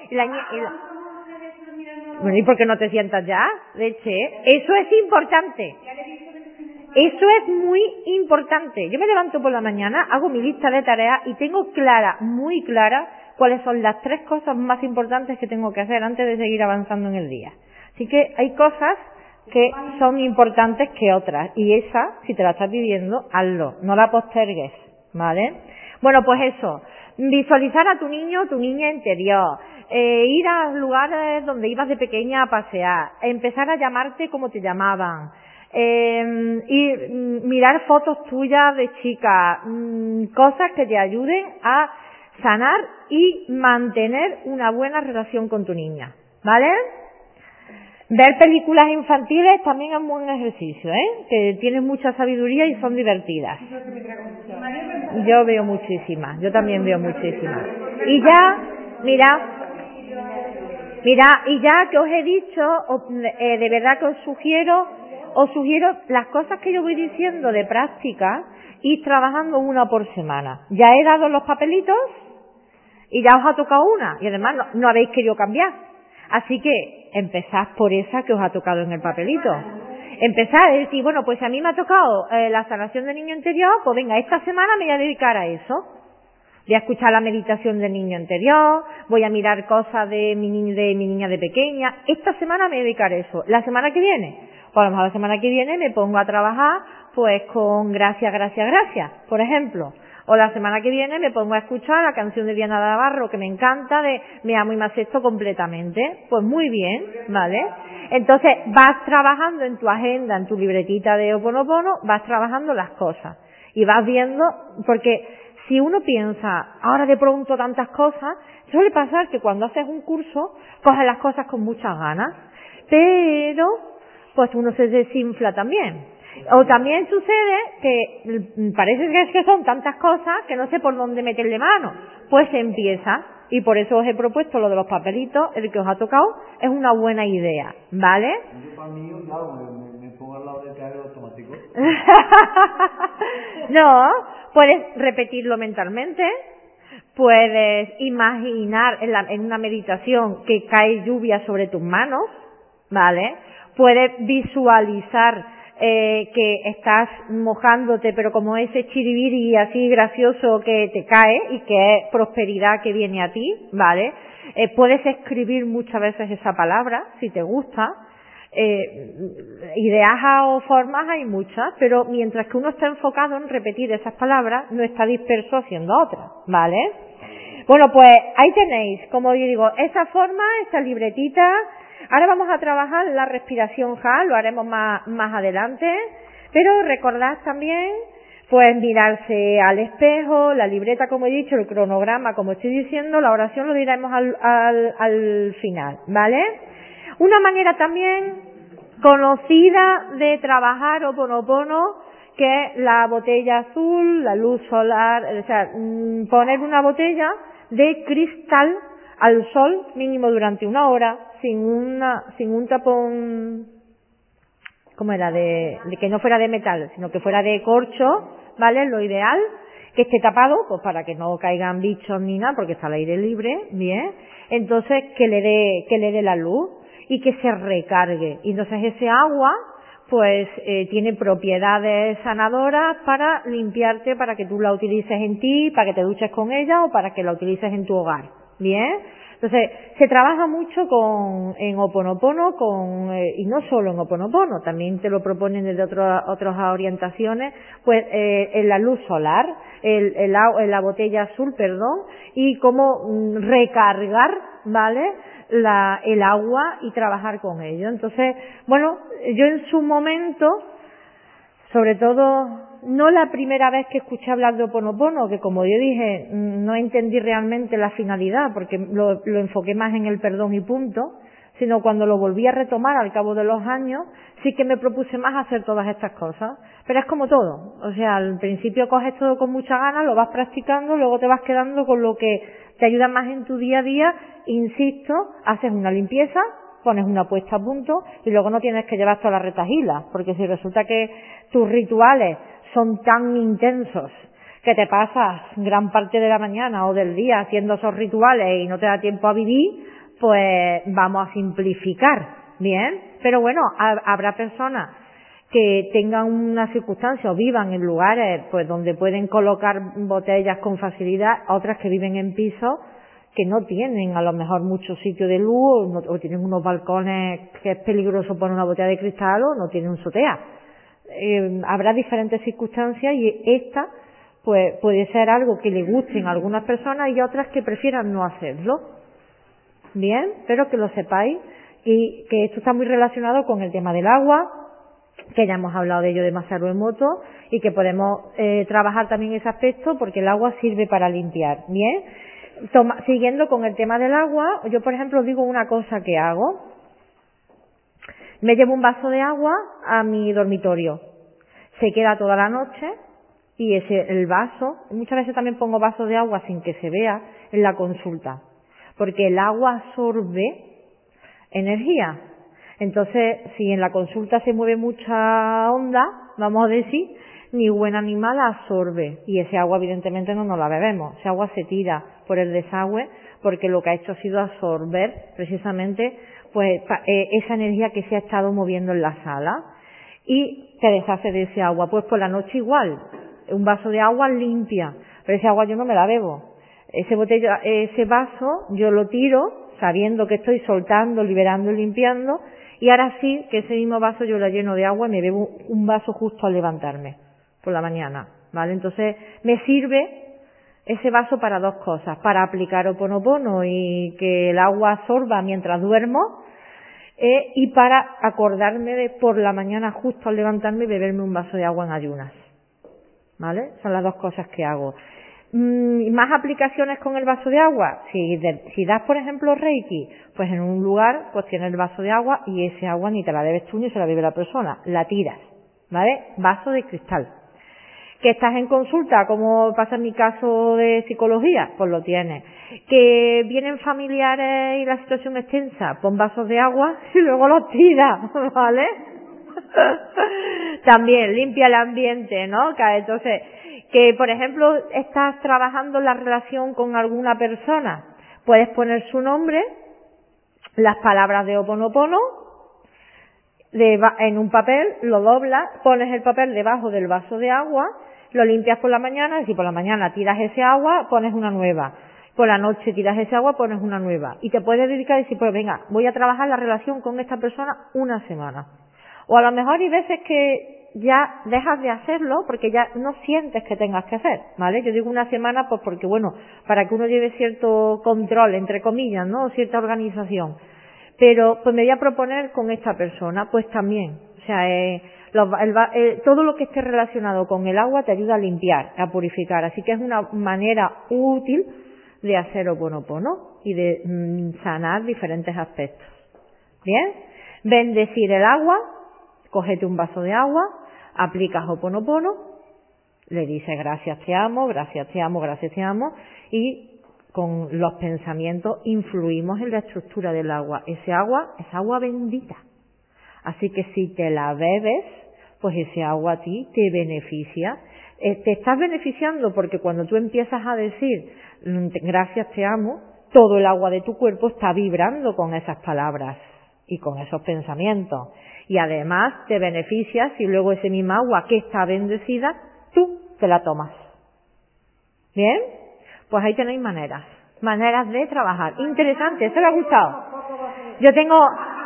Bueno, ¿y por qué no te sientas ya? Leche, eso es importante. Eso es muy importante. Yo me levanto por la mañana, hago mi lista de tareas y tengo muy clara, cuáles son las 3 cosas más importantes que tengo que hacer antes de seguir avanzando en el día. Así que hay cosas que son importantes que otras, y esa, si te la estás pidiendo, hazlo, no la postergues, ¿vale? Bueno, pues eso, visualizar a tu niño, tu niña interior, ir a lugares donde ibas de pequeña a pasear, empezar a llamarte como te llamaban, y mirar fotos tuyas de chica, cosas que te ayuden a sanar y mantener una buena relación con tu niña, ¿vale? Ver películas infantiles también es un buen ejercicio, que tienen mucha sabiduría y son divertidas. Yo veo muchísimas, yo también veo muchísimas. Y ya, mira, y ya que os he dicho, de verdad que os sugiero las cosas que yo voy diciendo de práctica, ir trabajando una por semana. Ya he dado los papelitos y ya os ha tocado una, y además no habéis querido cambiar. Así que empezad por esa que os ha tocado en el papelito. Empezad a decir, bueno, pues a mí me ha tocado la sanación del niño interior, pues venga, esta semana me voy a dedicar a eso. Voy a escuchar la meditación del niño interior, voy a mirar cosas de mi niña de pequeña. Esta semana me voy a dedicar a eso. La semana que viene, pues a lo mejor la semana que viene me pongo a trabajar pues con gracias, gracias, gracias, por ejemplo. O la semana que viene me pongo a escuchar la canción de Diana Navarro, que me encanta, de Me amo y me acepto completamente. Pues muy bien, ¿vale? Entonces vas trabajando en tu agenda, en tu libretita de Ho'oponopono, vas trabajando las cosas. Y vas viendo, porque si uno piensa, ahora de pronto tantas cosas, suele pasar que cuando haces un curso, coges las cosas con muchas ganas. Pero, pues uno se desinfla también. O también sucede que parece que son tantas cosas que no sé por dónde meterle mano. Pues se empieza. Y por eso os he propuesto lo de los papelitos, el que os ha tocado, es una buena idea, ¿vale? Yo para mí, claro, me pongo al lado del cajero automático. No, puedes repetirlo mentalmente, puedes imaginar en una meditación que cae lluvia sobre tus manos, ¿vale? Puedes visualizar que estás mojándote, pero como ese chiribiri así gracioso que te cae y que es prosperidad que viene a ti, ¿vale? Puedes escribir muchas veces esa palabra, si te gusta. Ideas o formas hay muchas, pero mientras que uno está enfocado en repetir esas palabras, no está disperso haciendo otras, ¿vale? Bueno, pues ahí tenéis, como yo digo, esa forma, esa libretita. Ahora vamos a trabajar la respiración JA, lo haremos más adelante, pero recordad también, pues mirarse al espejo, la libreta como he dicho, el cronograma como estoy diciendo, la oración lo diremos al final, ¿vale? Una manera también conocida de trabajar Ho'oponopono, que es la botella azul, la luz solar, o sea, poner una botella de cristal al sol mínimo durante 1 hora, sin un tapón, ¿cómo era? De que no fuera de metal, sino que fuera de corcho, ¿vale? Lo ideal, que esté tapado, pues para que no caigan bichos ni nada, porque está al aire libre, bien. Entonces, que le dé la luz y que se recargue. Y entonces ese agua, pues, tiene propiedades sanadoras para limpiarte, para que tú la utilices en ti, para que te duches con ella o para que la utilices en tu hogar. Bien. Entonces, se trabaja mucho en Ho'oponopono, y no solo en Ho'oponopono, también te lo proponen desde otras orientaciones, pues, en la luz solar, en la botella azul, perdón, y cómo recargar, ¿vale? El agua y trabajar con ello. Entonces, bueno, yo en su momento, sobre todo, no la primera vez que escuché hablar de Ho'oponopono, que como yo dije, no entendí realmente la finalidad, porque lo enfoqué más en el perdón y punto, sino cuando lo volví a retomar al cabo de los años, sí que me propuse más hacer todas estas cosas. Pero es como todo, o sea, al principio coges todo con mucha ganas, lo vas practicando, luego te vas quedando con lo que te ayuda más en tu día a día, insisto, haces una limpieza, pones una puesta a punto y luego no tienes que llevar todas las retahilas, porque si resulta que tus rituales son tan intensos que te pasas gran parte de la mañana o del día haciendo esos rituales y no te da tiempo a vivir, pues vamos a simplificar, ¿bien? Pero bueno, habrá personas que tengan una circunstancia o vivan en lugares pues donde pueden colocar botellas con facilidad, otras que viven en pisos que no tienen a lo mejor mucho sitio de luz o tienen unos balcones que es peligroso poner una botella de cristal o no tienen un azotea. Habrá diferentes circunstancias y esta pues puede ser algo que le gusten a algunas personas y otras que prefieran no hacerlo. Bien, pero que lo sepáis y que esto está muy relacionado con el tema del agua, que ya hemos hablado de ello de Masaru Emoto y que podemos trabajar también ese aspecto porque el agua sirve para limpiar. Bien, siguiendo con el tema del agua, yo por ejemplo os digo una cosa que hago. Me llevo un vaso de agua a mi dormitorio. Se queda toda la noche y el vaso, muchas veces también pongo vasos de agua sin que se vea en la consulta, porque el agua absorbe energía. Entonces, si en la consulta se mueve mucha onda, vamos a decir, ni buena ni mala absorbe y ese agua evidentemente no nos la bebemos. Ese agua se tira por el desagüe porque lo que ha hecho ha sido absorber precisamente pues esa energía que se ha estado moviendo en la sala y te deshace de ese agua. Pues por la noche igual, un vaso de agua limpia, pero ese agua yo no me la bebo. Ese vaso yo lo tiro sabiendo que estoy soltando, liberando y limpiando Y ahora sí que ese mismo vaso yo lo lleno de agua y me bebo un vaso justo al levantarme por la mañana, ¿vale? Entonces me sirve ese vaso para dos cosas, para aplicar Ho'oponopono y que el agua absorba mientras duermo, y para acordarme de por la mañana justo al levantarme y beberme un vaso de agua en ayunas, ¿vale? Son las dos cosas que hago. ¿Más aplicaciones con el vaso de agua? Si das, por ejemplo, Reiki, pues en un lugar pues tienes el vaso de agua y ese agua ni te la bebes tú ni se la bebe la persona, la tiras, ¿vale? Vaso de cristal. Que estás en consulta, como pasa en mi caso de psicología, pues lo tienes. Que vienen familiares y la situación es tensa, pon vasos de agua y luego los tiras, ¿vale? También limpia el ambiente, ¿no? Entonces, que por ejemplo estás trabajando la relación con alguna persona, puedes poner su nombre, las palabras de Ho'oponopono, en un papel, lo doblas, pones el papel debajo del vaso de agua, lo limpias por la mañana, y si por la mañana tiras ese agua, pones una nueva. Por la noche tiras ese agua, pones una nueva. Y te puedes dedicar y decir, pues venga, voy a trabajar la relación con esta persona una semana. O a lo mejor hay veces que ya dejas de hacerlo porque ya no sientes que tengas que hacer, ¿vale? Yo digo una semana pues porque, bueno, para que uno lleve cierto control, entre comillas, ¿no? Cierta organización. Pero pues me voy a proponer con esta persona, pues también, o sea, todo lo que esté relacionado con el agua te ayuda a limpiar, a purificar, así que es una manera útil de hacer Ho'oponopono y de sanar diferentes aspectos. ¿Bien? Bendecir el agua, cógete un vaso de agua, aplicas Ho'oponopono, le dices gracias te amo, gracias te amo, gracias te amo, y con los pensamientos influimos en la estructura del agua. Ese agua es agua bendita. Así que si te la bebes, pues ese agua a ti te beneficia. Te estás beneficiando porque cuando tú empiezas a decir gracias te amo, todo el agua de tu cuerpo está vibrando con esas palabras y con esos pensamientos. Y además te beneficia si luego ese mismo agua que está bendecida, tú te la tomas. ¿Bien? Pues ahí tenéis maneras de trabajar. Interesante, ¿eso le ha gustado? Yo tengo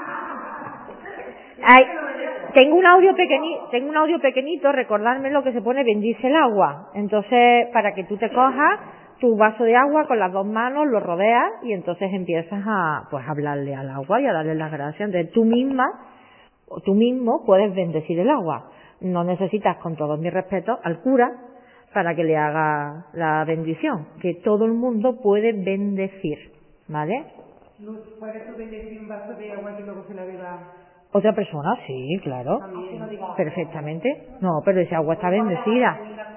un audio pequeñito, recordarme lo que se pone bendice el agua. Entonces, para que tú te cojas tu vaso de agua con las dos manos, lo rodeas y entonces empiezas a hablarle al agua y a darle las gracias. Entonces tú misma o tú mismo puedes bendecir el agua. No necesitas, con todo mi respeto, al cura para que le haga la bendición, que todo el mundo puede bendecir, ¿vale? Luz, ¿puedes tú bendecir un vaso de agua que luego se la beba otra persona? Sí, claro, también? perfectamente. No, pero esa agua está bendecida.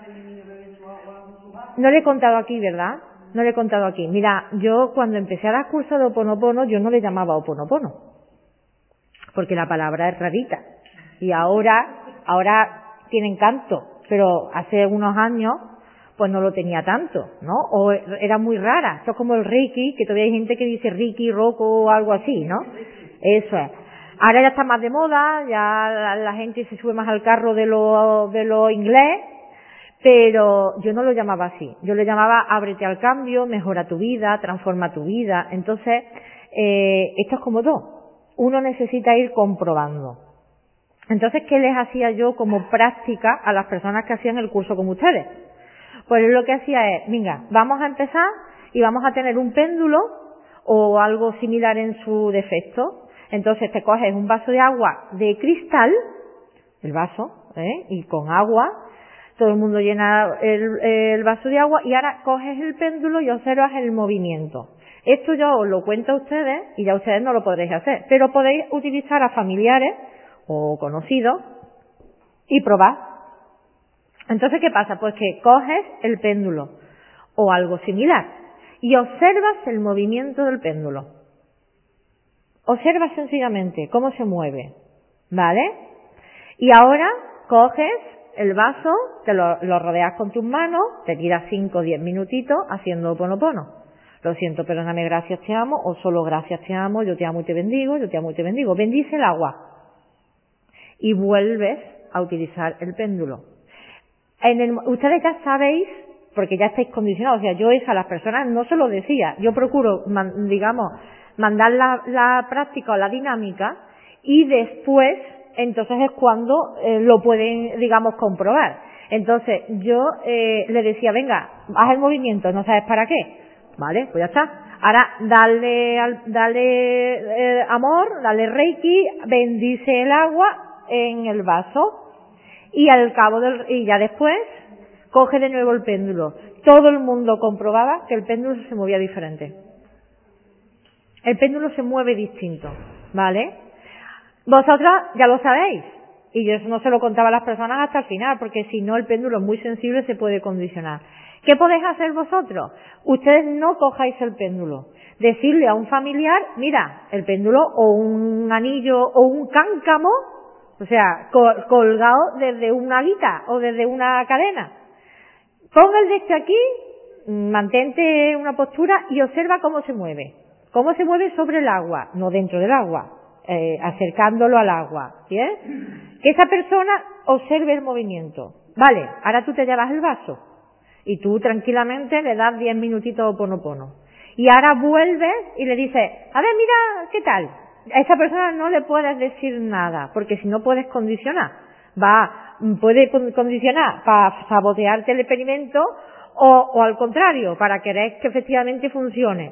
No le he contado aquí, ¿verdad? No le he contado aquí. Mira, yo cuando empecé a dar cursos de Ho'oponopono, yo no le llamaba Ho'oponopono, porque la palabra es rarita. Y ahora tiene encanto, pero hace unos años pues no lo tenía tanto, ¿no? O era muy rara. Esto es como el Reiki, que todavía hay gente que dice Reiki, Roko o algo así, ¿no? Eso es. Ahora ya está más de moda, ya la gente se sube más al carro de lo inglés, pero yo no lo llamaba así. Yo lo llamaba ábrete al cambio, mejora tu vida, transforma tu vida. Entonces, esto es como todo. Uno necesita ir comprobando. Entonces, ¿qué les hacía yo como práctica a las personas que hacían el curso con ustedes? Pues lo que hacía es, venga, vamos a empezar y vamos a tener un péndulo o algo similar en su defecto. Entonces te coges un vaso de agua de cristal, el vaso, y con agua, todo el mundo llena el vaso de agua y ahora coges el péndulo y observas el movimiento. Esto yo os lo cuento a ustedes y ya ustedes no lo podréis hacer, pero podéis utilizar a familiares o conocidos y probar. Entonces, ¿qué pasa? Pues que coges el péndulo o algo similar y observas el movimiento del péndulo. Observas sencillamente cómo se mueve, ¿vale? Y ahora coges el vaso, te lo rodeas con tus manos, te tiras 5 o 10 minutitos haciendo Ho'oponopono. Lo siento, perdóname, gracias, te amo, o solo gracias, te amo, yo te amo y te bendigo, yo te amo y te bendigo. Bendice el agua. Y vuelves a utilizar el péndulo. Ustedes ya sabéis, porque ya estáis condicionados, o sea, yo a las personas no se lo decía, yo procuro, mandar la práctica o la dinámica y después, entonces es cuando lo pueden, digamos, comprobar. Entonces yo le decía, venga, haz el movimiento, no sabes para qué, vale, pues ya está. Ahora dale amor, dale reiki, bendice el agua en el vaso y al cabo y ya después coge de nuevo el péndulo. Todo el mundo comprobaba que el péndulo se movía diferente. El péndulo se mueve distinto, ¿vale? Vosotras ya lo sabéis. Y yo eso no se lo contaba a las personas hasta el final, porque si no el péndulo es muy sensible, se puede condicionar. ¿Qué podéis hacer vosotros? Ustedes no cojáis el péndulo. Decirle a un familiar, mira, el péndulo o un anillo o un cáncamo, o sea, colgado desde una alita o desde una cadena. Pon el de aquí, mantente una postura y observa cómo se mueve. Cómo se mueve sobre el agua, no dentro del agua, acercándolo al agua, ¿bien? Que esa persona observe el movimiento. Vale, ahora tú te llevas el vaso y tú tranquilamente le das 10 minutitos Ho'oponopono. Y ahora vuelves y le dices, a ver, mira, ¿qué tal? A esa persona no le puedes decir nada, porque si no puedes condicionar. Puede condicionar para sabotearte el experimento o al contrario, para querer que efectivamente funcione.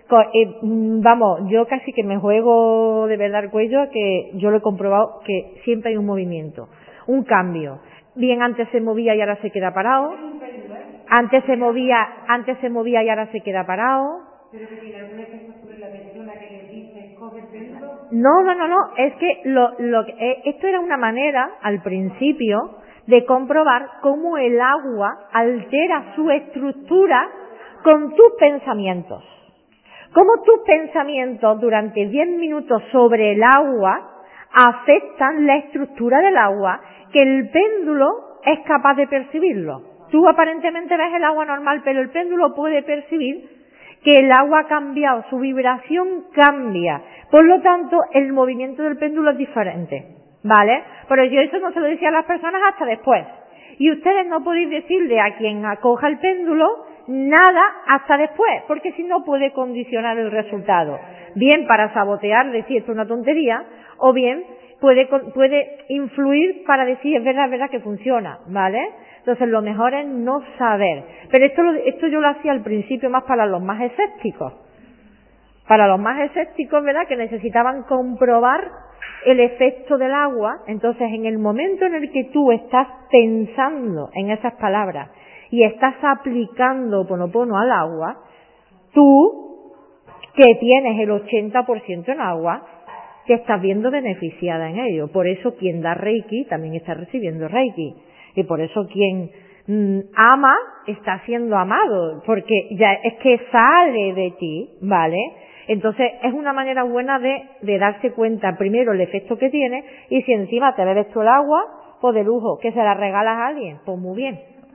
Vamos, yo casi que me juego de verdad el cuello, que yo lo he comprobado que siempre hay un movimiento, un cambio. Bien, antes se movía y ahora se queda parado. Antes se movía y ahora se queda parado. ¿Pero que tiene algún efecto sobre la persona que le dice coge el péndulo? No, es que esto era una manera, al principio, de comprobar cómo el agua altera su estructura con tus pensamientos. Cómo tus pensamientos durante 10 minutos sobre el agua afectan la estructura del agua, que el péndulo es capaz de percibirlo. Tú aparentemente ves el agua normal, pero el péndulo puede percibir que el agua ha cambiado, su vibración cambia. Por lo tanto, el movimiento del péndulo es diferente, ¿vale? Pero yo eso no se lo decía a las personas hasta después. Y ustedes no podéis decirle a quien acoja el péndulo nada hasta después, porque si no puede condicionar el resultado. Bien para sabotear, decir esto es una tontería, o bien puede influir para decir es verdad que funciona, ¿vale? Entonces lo mejor es no saber. Pero esto yo lo hacía al principio más para los más escépticos. Para los más escépticos, ¿verdad?, que necesitaban comprobar el efecto del agua. Entonces en el momento en el que tú estás pensando en esas palabras y estás aplicando Ho'oponopono al agua, tú, que tienes el 80% en agua, te estás viendo beneficiada en ello. Por eso quien da Reiki también está recibiendo Reiki. Y por eso quien ama está siendo amado, porque ya es que sale de ti, ¿vale? Entonces es una manera buena de darse cuenta primero el efecto que tiene, y si encima te bebes tú el agua, pues de lujo. ¿Que se la regalas a alguien? Pues muy bien,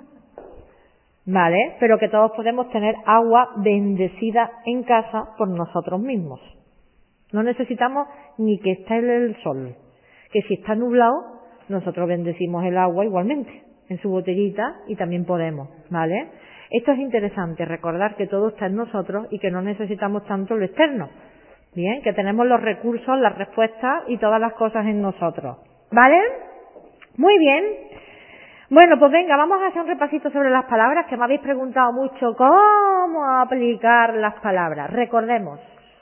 ¿vale? Pero que todos podemos tener agua bendecida en casa por nosotros mismos. No necesitamos ni que esté el sol, que si está nublado, nosotros bendecimos el agua igualmente, en su botellita, y también podemos, ¿vale? Esto es interesante, recordar que todo está en nosotros y que no necesitamos tanto lo externo, ¿bien? Que tenemos los recursos, las respuestas y todas las cosas en nosotros, ¿vale? Muy bien. Bueno, pues venga, vamos a hacer un repasito sobre las palabras, que me habéis preguntado mucho cómo aplicar las palabras. Recordemos.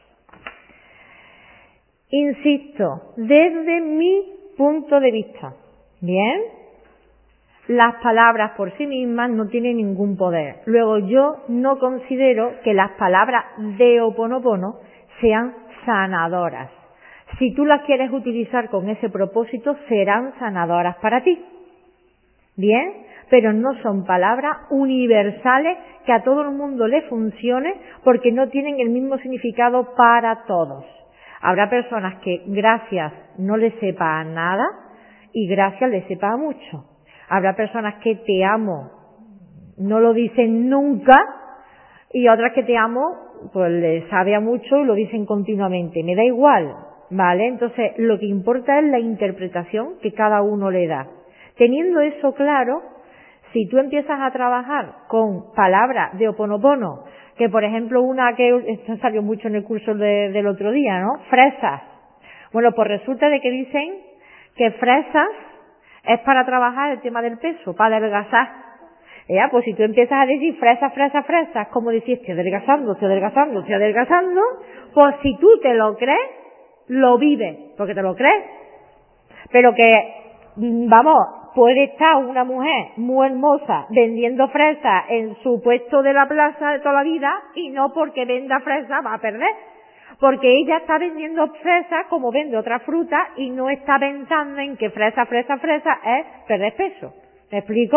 Insisto, desde mi punto de vista, ¿bien? Las palabras por sí mismas no tienen ningún poder. Luego yo no considero que las palabras de Ho'oponopono sean sanadoras. Si tú las quieres utilizar con ese propósito, serán sanadoras para ti, ¿bien? Pero no son palabras universales que a todo el mundo le funcione, porque no tienen el mismo significado para todos. Habrá personas que gracias no les sepa a nada y gracias les sepa a mucho. Habrá personas que te amo no lo dicen nunca, y otras que te amo pues les sabe a mucho y lo dicen continuamente. Me da igual, ¿vale? Entonces lo que importa es la interpretación que cada uno le da. Teniendo eso claro, si tú empiezas a trabajar con palabras de Ho'oponopono, que por ejemplo una que esto salió mucho en el curso del otro día, ¿no? Fresas. Bueno, pues resulta de que dicen que fresas es para trabajar el tema del peso, para adelgazar. Ya, pues si tú empiezas a decir fresas, fresas, fresas, como decís, estoy adelgazando, estoy adelgazando, estoy adelgazando, pues si tú te lo crees, lo vives, porque te lo crees. Pero que, vamos, puede estar una mujer muy hermosa vendiendo fresas en su puesto de la plaza de toda la vida y no porque venda fresas va a perder. Porque ella está vendiendo fresas como vende otra fruta y no está pensando en que fresa, fresa, fresa es perder peso. ¿Me explico?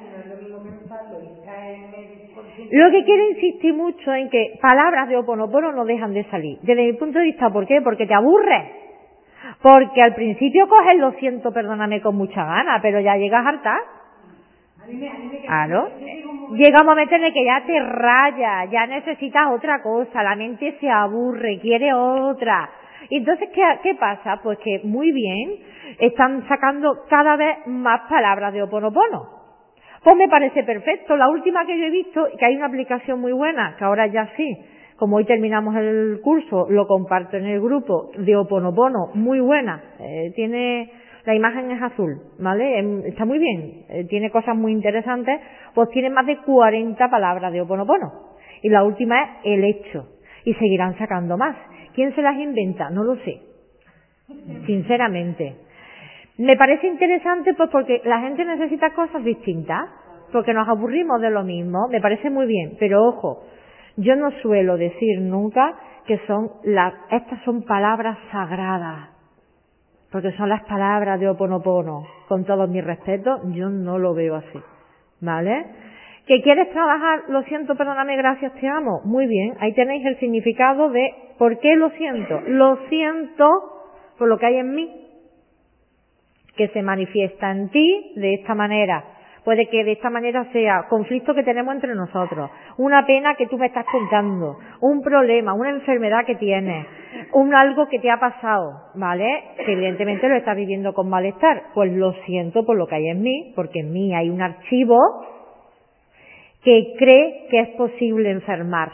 Lo que quiero insistir mucho en que palabras de Ho'oponopono no dejan de salir. Desde mi punto de vista, ¿por qué? Porque te aburres. Porque al principio coges lo siento, perdóname con mucha gana, pero ya llegas a hartar. Claro. Llega un momento en el que ya te rayas, ya necesitas otra cosa, la mente se aburre, quiere otra. Y entonces, ¿qué pasa? Pues que muy bien, están sacando cada vez más palabras de Ho'oponopono. Pues me parece perfecto. La última que yo he visto, que hay una aplicación muy buena, que ahora ya sí, como hoy terminamos el curso, lo comparto en el grupo de Ho'oponopono, muy buena. La imagen es azul, ¿vale? Está muy bien, tiene cosas muy interesantes, pues tiene más de 40 palabras de Ho'oponopono. Y la última es el hecho. Y seguirán sacando más. ¿Quién se las inventa? No lo sé. Sinceramente. Me parece interesante pues porque la gente necesita cosas distintas, porque nos aburrimos de lo mismo, me parece muy bien, pero ojo, yo no suelo decir nunca que estas son palabras sagradas, porque son las palabras de Ho'oponopono, con todo mi respeto, yo no lo veo así, ¿vale? ¿Que quieres trabajar? Lo siento, perdóname, gracias, te amo. Muy bien, ahí tenéis el significado de ¿por qué lo siento? Lo siento por lo que hay en mí, que se manifiesta en ti de esta manera. Puede que de esta manera sea conflicto que tenemos entre nosotros, una pena que tú me estás contando, un problema, una enfermedad que tienes, algo que te ha pasado, ¿vale? Que evidentemente lo estás viviendo con malestar. Pues lo siento por lo que hay en mí, porque en mí hay un archivo que cree que es posible enfermar,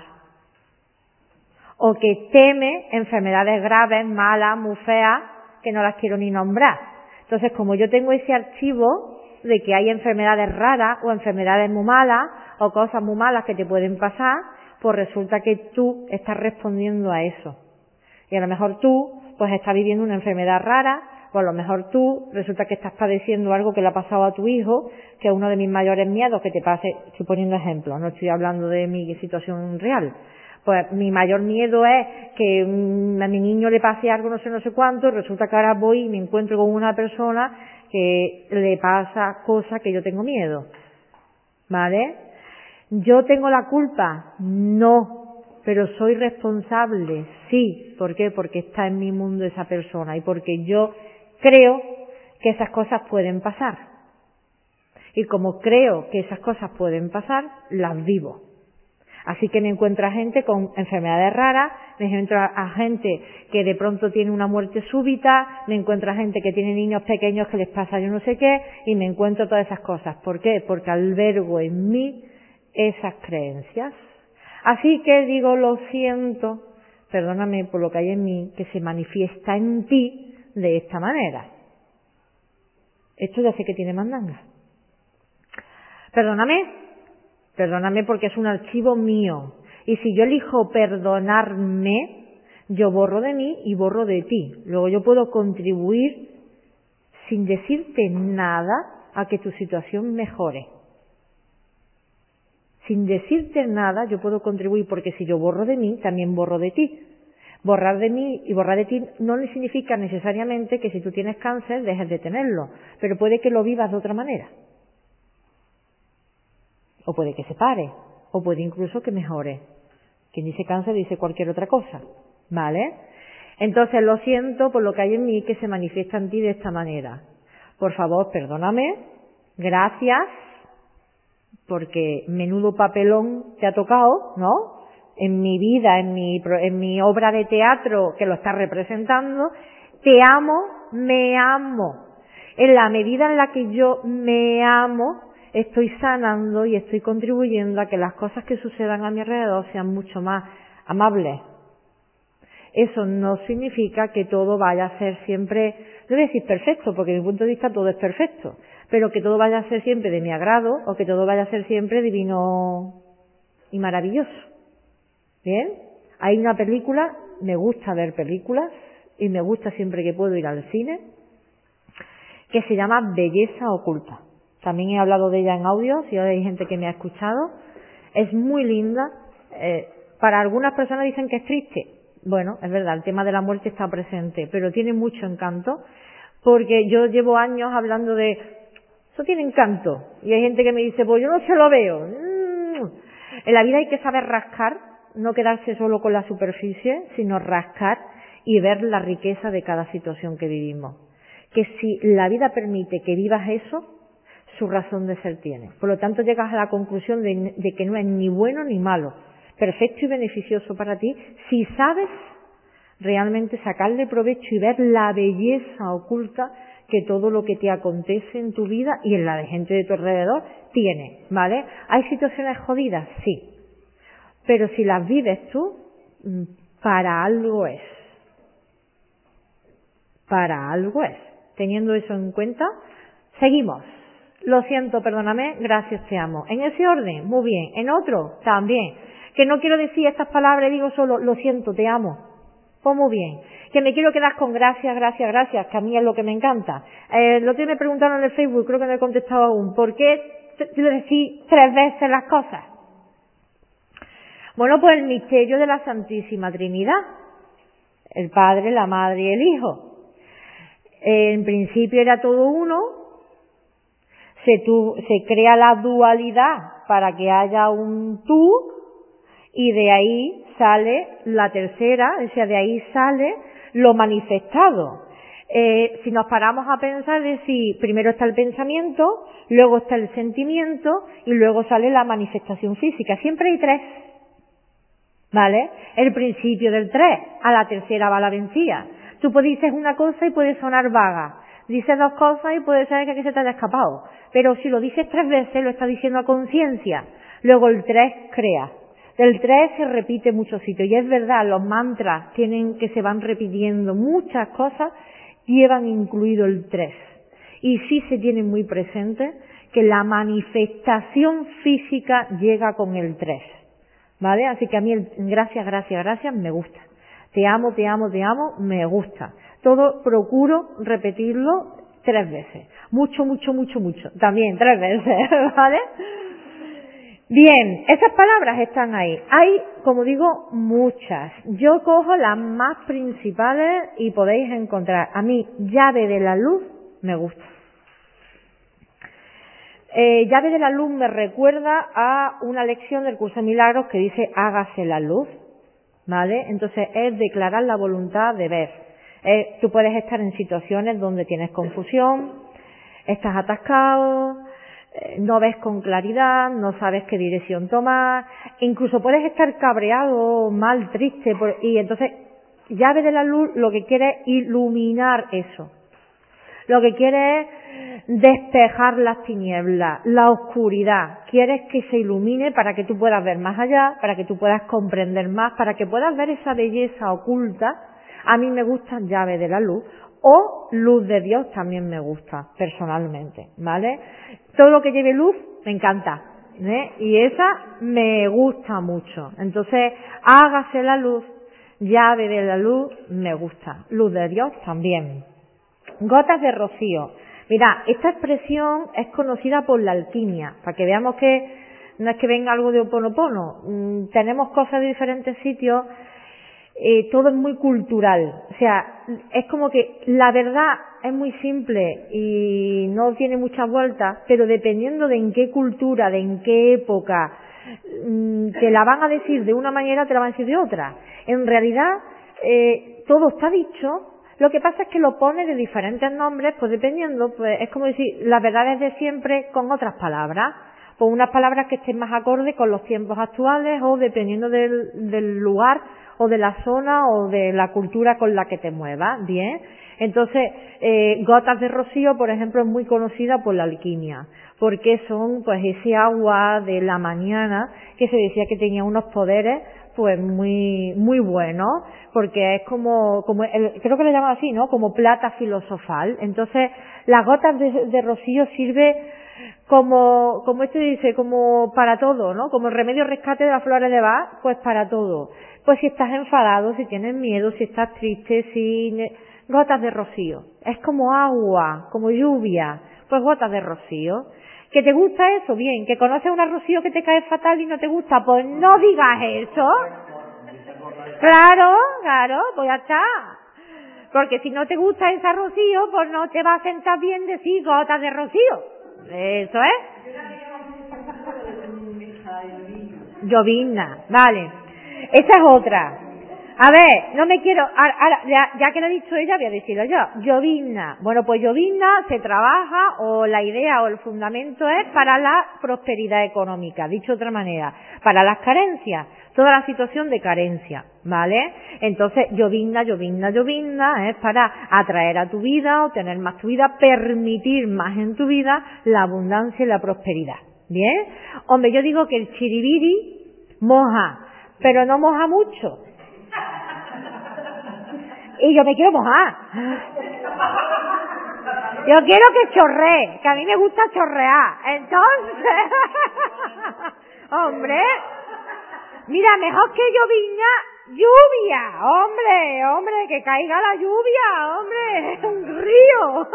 o que teme enfermedades graves, malas, muy feas, que no las quiero ni nombrar. Entonces, como yo tengo ese archivo de que hay enfermedades raras o enfermedades muy malas o cosas muy malas que te pueden pasar, pues resulta que tú estás respondiendo a eso. Y a lo mejor tú, pues estás viviendo una enfermedad rara, o a lo mejor tú resulta que estás padeciendo algo que le ha pasado a tu hijo, que es uno de mis mayores miedos que te pase, estoy poniendo ejemplos, no estoy hablando de mi situación real. Pues mi mayor miedo es que a mi niño le pase algo no sé cuánto, resulta que ahora voy y me encuentro con una persona que le pasa cosas que yo tengo miedo. ¿Vale? ¿Yo tengo la culpa? No, pero soy responsable, sí. ¿Por qué? Porque está en mi mundo esa persona y porque yo creo que esas cosas pueden pasar. Y como creo que esas cosas pueden pasar, las vivo. Así que me encuentro a gente con enfermedades raras, me encuentro a gente que de pronto tiene una muerte súbita, me encuentro a gente que tiene niños pequeños que les pasa yo no sé qué, y me encuentro todas esas cosas. ¿Por qué? Porque albergo en mí esas creencias. Así que digo, lo siento, perdóname por lo que hay en mí, que se manifiesta en ti de esta manera. Esto ya sé que tiene mandanga. Perdóname porque es un archivo mío. Y si yo elijo perdonarme, yo borro de mí y borro de ti. Luego yo puedo contribuir sin decirte nada a que tu situación mejore. Sin decirte nada yo puedo contribuir porque si yo borro de mí, también borro de ti. Borrar de mí y borrar de ti no significa necesariamente que si tú tienes cáncer dejes de tenerlo, pero puede que lo vivas de otra manera. O puede que se pare, o puede incluso que mejore. Quien dice cáncer dice cualquier otra cosa, ¿vale? Entonces lo siento por lo que hay en mí que se manifiesta en ti de esta manera. Por favor, perdóname, gracias, porque menudo papelón te ha tocado, ¿no? En mi vida, en mi obra de teatro que lo estás representando, te amo, me amo. En la medida en la que yo me amo, estoy sanando y estoy contribuyendo a que las cosas que sucedan a mi alrededor sean mucho más amables. eso no significa que todo vaya a ser siempre, no voy a decir perfecto, porque desde mi punto de vista todo es perfecto, pero que todo vaya a ser siempre de mi agrado o que todo vaya a ser siempre divino y maravilloso. Bien, hay una película, me gusta ver películas y me gusta siempre que puedo ir al cine, que se llama Belleza Oculta. También he hablado de ella en audio, si hay gente que me ha escuchado. Es muy linda. Para algunas personas dicen que es triste. Bueno, es verdad, el tema de la muerte está presente, pero tiene mucho encanto, porque yo llevo años hablando de eso tiene encanto, y hay gente que me dice, pues yo no se lo veo. En la vida hay que saber rascar, no quedarse solo con la superficie, sino rascar y ver la riqueza de cada situación que vivimos. Que si la vida permite que vivas eso, su razón de ser tiene. Por lo tanto, llegas a la conclusión de que no es ni bueno ni malo, perfecto y beneficioso para ti, si sabes realmente sacarle provecho y ver la belleza oculta que todo lo que te acontece en tu vida y en la de gente de tu alrededor tiene, ¿vale? ¿Hay situaciones jodidas? Sí. Pero si las vives tú, para algo es. Para algo es. Teniendo eso en cuenta, seguimos. Lo siento, perdóname, gracias, te amo. En ese orden, muy bien. En otro, también. Que no quiero decir estas palabras, digo solo, lo siento, te amo. Pues muy bien. Que me quiero quedar con gracias, gracias, gracias, que a mí es lo que me encanta. Lo que me preguntaron en el Facebook, creo que no he contestado aún, ¿por qué decir 3 veces las cosas? Bueno, pues el misterio de la Santísima Trinidad. El Padre, la Madre y el Hijo. En principio era todo uno, se crea la dualidad para que haya un tú, y de ahí sale la tercera, o sea, de ahí sale lo manifestado. Si nos paramos a pensar, decir, primero está el pensamiento, luego está el sentimiento y luego sale la manifestación física. Siempre hay 3, ¿vale? El principio del 3, a la tercera va la vencida. Tú dices una cosa y puede sonar vaga. Dices 2 cosas y puede ser que se te haya escapado. Pero si lo dices 3 veces, lo estás diciendo a conciencia. Luego el 3 crea. Del 3 se repite en muchos sitios. Y es verdad, los mantras que se van repitiendo. Muchas cosas llevan incluido el 3. Y sí se tiene muy presente que la manifestación física llega con el 3. ¿Vale? Así que a mí el gracias, gracias, gracias me gusta. Te amo, te amo, te amo, me gusta. Todo procuro repetirlo 3 veces. Mucho, mucho, mucho, mucho. También 3 veces, ¿vale? Bien, esas palabras están ahí. Hay, como digo, muchas. Yo cojo las más principales y podéis encontrar. A mí, llave de la luz, me gusta. Llave de la luz me recuerda a una lección del curso de milagros que dice hágase la luz. ¿Vale? Entonces es declarar la voluntad de ver. Tú puedes estar en situaciones donde tienes confusión, estás atascado, no ves con claridad, no sabes qué dirección tomar, incluso puedes estar cabreado, mal, triste, y entonces llave de la luz lo que quiere es iluminar eso. Lo que quiere es despejar las tinieblas, la oscuridad. Quieres que se ilumine para que tú puedas ver más allá, para que tú puedas comprender más, para que puedas ver esa belleza oculta. A mí me gusta llave de la luz o luz de Dios también me gusta personalmente, ¿vale? Todo lo que lleve luz me encanta, ¿eh? Y esa me gusta mucho. Entonces, hágase la luz, llave de la luz me gusta, luz de Dios también. Gotas de rocío. Mira, esta expresión es conocida por la alquimia, para que veamos que no es que venga algo de Ho'oponopono. Tenemos cosas de diferentes sitios, todo es muy cultural. O sea, es como que la verdad es muy simple y no tiene muchas vueltas, pero dependiendo de en qué cultura, de en qué época, te la van a decir de una manera, te la van a decir de otra. En realidad, todo está dicho. Lo que pasa es que lo pone de diferentes nombres, pues dependiendo, pues es como decir, las verdades de siempre con otras palabras, pues unas palabras que estén más acorde con los tiempos actuales o dependiendo del lugar o de la zona o de la cultura con la que te muevas, ¿bien? Entonces, gotas de rocío, por ejemplo, es muy conocida por la alquimia, porque son pues ese agua de la mañana que se decía que tenía unos poderes pues muy bueno, porque es como creo que lo llaman así, ¿no? Como plata filosofal. Entonces, las gotas de rocío sirve como dice, como para todo, ¿no? Como el remedio rescate de las flores de Bach, pues para todo. Pues si estás enfadado, si tienes miedo, si estás triste, gotas de rocío. Es como agua, como lluvia, pues gotas de rocío. ¿Que te gusta eso? Bien. ¿Que conoces una rocío que te cae fatal y no te gusta? Pues no digas eso. Claro, pues ya está. Porque si no te gusta esa rocío, pues no te va a sentar bien decir gotas de rocío. Eso es. Llovizna, vale. Esa es otra. A ver, no me quiero, ahora, ya que lo ha dicho ella, voy a decirlo yo. Llovizna. Bueno, pues llovizna se trabaja, o la idea o el fundamento es para la prosperidad económica, dicho de otra manera, para las carencias, toda la situación de carencia, ¿vale? Entonces, llovizna es para atraer a tu vida, obtener más tu vida, permitir más en tu vida la abundancia y la prosperidad. ¿Bien? Hombre, yo digo que el chiribiri moja, pero no moja mucho. Y yo me quiero mojar. Yo quiero que chorree, que a mí me gusta chorrear. Entonces, hombre, mira, mejor que lluvia. Hombre, que caiga la lluvia, hombre, un río.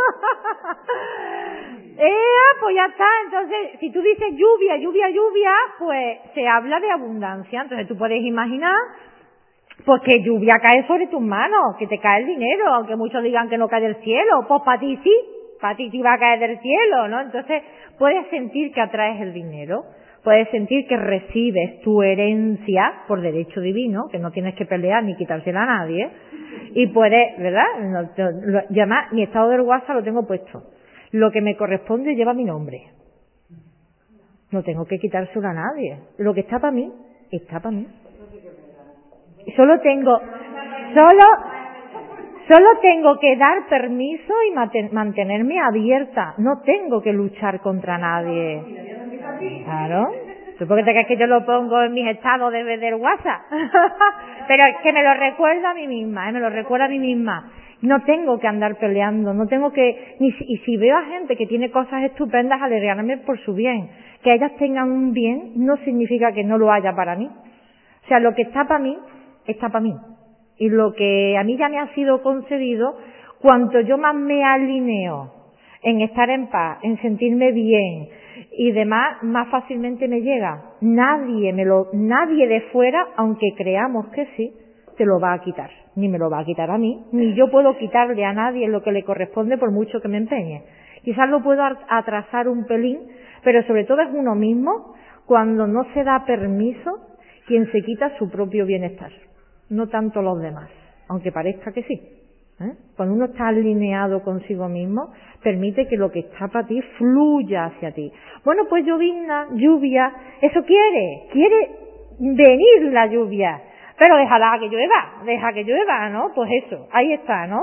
Pues ya está. Entonces, si tú dices lluvia, pues se habla de abundancia. Entonces tú puedes imaginar pues que lluvia cae sobre tus manos, que te cae el dinero, aunque muchos digan que no cae del cielo, pues para ti sí va a caer del cielo, ¿no? Entonces puedes sentir que atraes el dinero, puedes sentir que recibes tu herencia por derecho divino, que no tienes que pelear ni quitársela a nadie, y puedes, ¿verdad? Y además, mi estado del WhatsApp lo tengo puesto. Lo que me corresponde lleva mi nombre. No tengo que quitárselo a nadie. Lo que está para mí, está para mí. Solo tengo que dar permiso y mantenerme abierta. No tengo que luchar contra nadie. Claro. ¿Tú por qué te crees que yo lo pongo en mis estados del WhatsApp? Pero es que me lo recuerdo a mí misma, No tengo que andar peleando, no tengo que... Y si veo a gente que tiene cosas estupendas, alegrarme por su bien. Que ellas tengan un bien no significa que no lo haya para mí. O sea, lo que está para mí, está para mí. Y lo que a mí ya me ha sido concedido, cuanto yo más me alineo en estar en paz, en sentirme bien y demás, más fácilmente me llega. Nadie de fuera, aunque creamos que sí, te lo va a quitar. Ni me lo va a quitar a mí, ni yo puedo quitarle a nadie lo que le corresponde por mucho que me empeñe. Quizás lo puedo atrasar un pelín, pero sobre todo es uno mismo cuando no se da permiso quien se quita su propio bienestar, no tanto los demás, aunque parezca que sí. Cuando uno está alineado consigo mismo, permite que lo que está para ti fluya hacia ti. Bueno, pues lluvia, eso quiere venir la lluvia, pero deja que llueva, ¿no? Pues eso, ahí está, ¿no?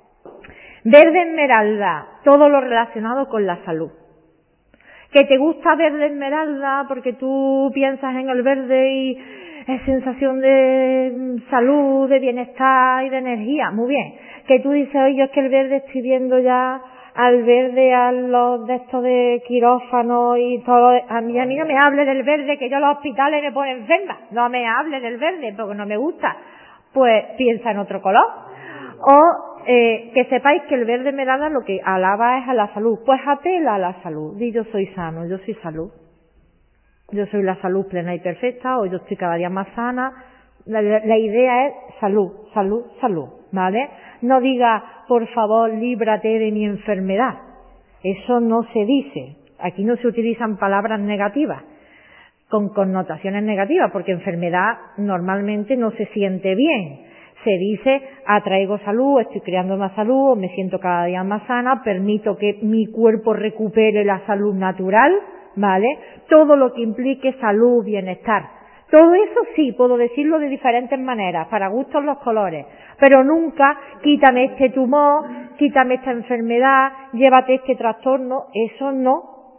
Verde esmeralda, todo lo relacionado con la salud. Que te gusta verde esmeralda porque tú piensas en el verde y es sensación de salud, de bienestar y de energía. Muy bien. Que tú dices, oye, es que el verde estoy viendo ya al verde, a los de estos de quirófano y todo. A mí no me hable del verde, que yo a los hospitales me pongo enferma. No me hable del verde porque no me gusta. Pues piensa en otro color. O que sepáis que el verde esmeralda lo que alaba es a la salud. Pues apela a la salud. Di yo soy sano, yo soy salud. Yo soy la salud plena y perfecta, o yo estoy cada día más sana. La idea es salud, ¿vale? No diga, por favor, líbrate de mi enfermedad. Eso no se dice. Aquí no se utilizan palabras negativas, con connotaciones negativas, porque enfermedad normalmente no se siente bien. Se dice, atraigo salud, estoy creando más salud, me siento cada día más sana, permito que mi cuerpo recupere la salud natural, ¿vale? Todo lo que implique salud, bienestar. Todo eso sí, puedo decirlo de diferentes maneras, para gustos los colores, pero nunca quítame este tumor, quítame esta enfermedad, llévate este trastorno, eso no.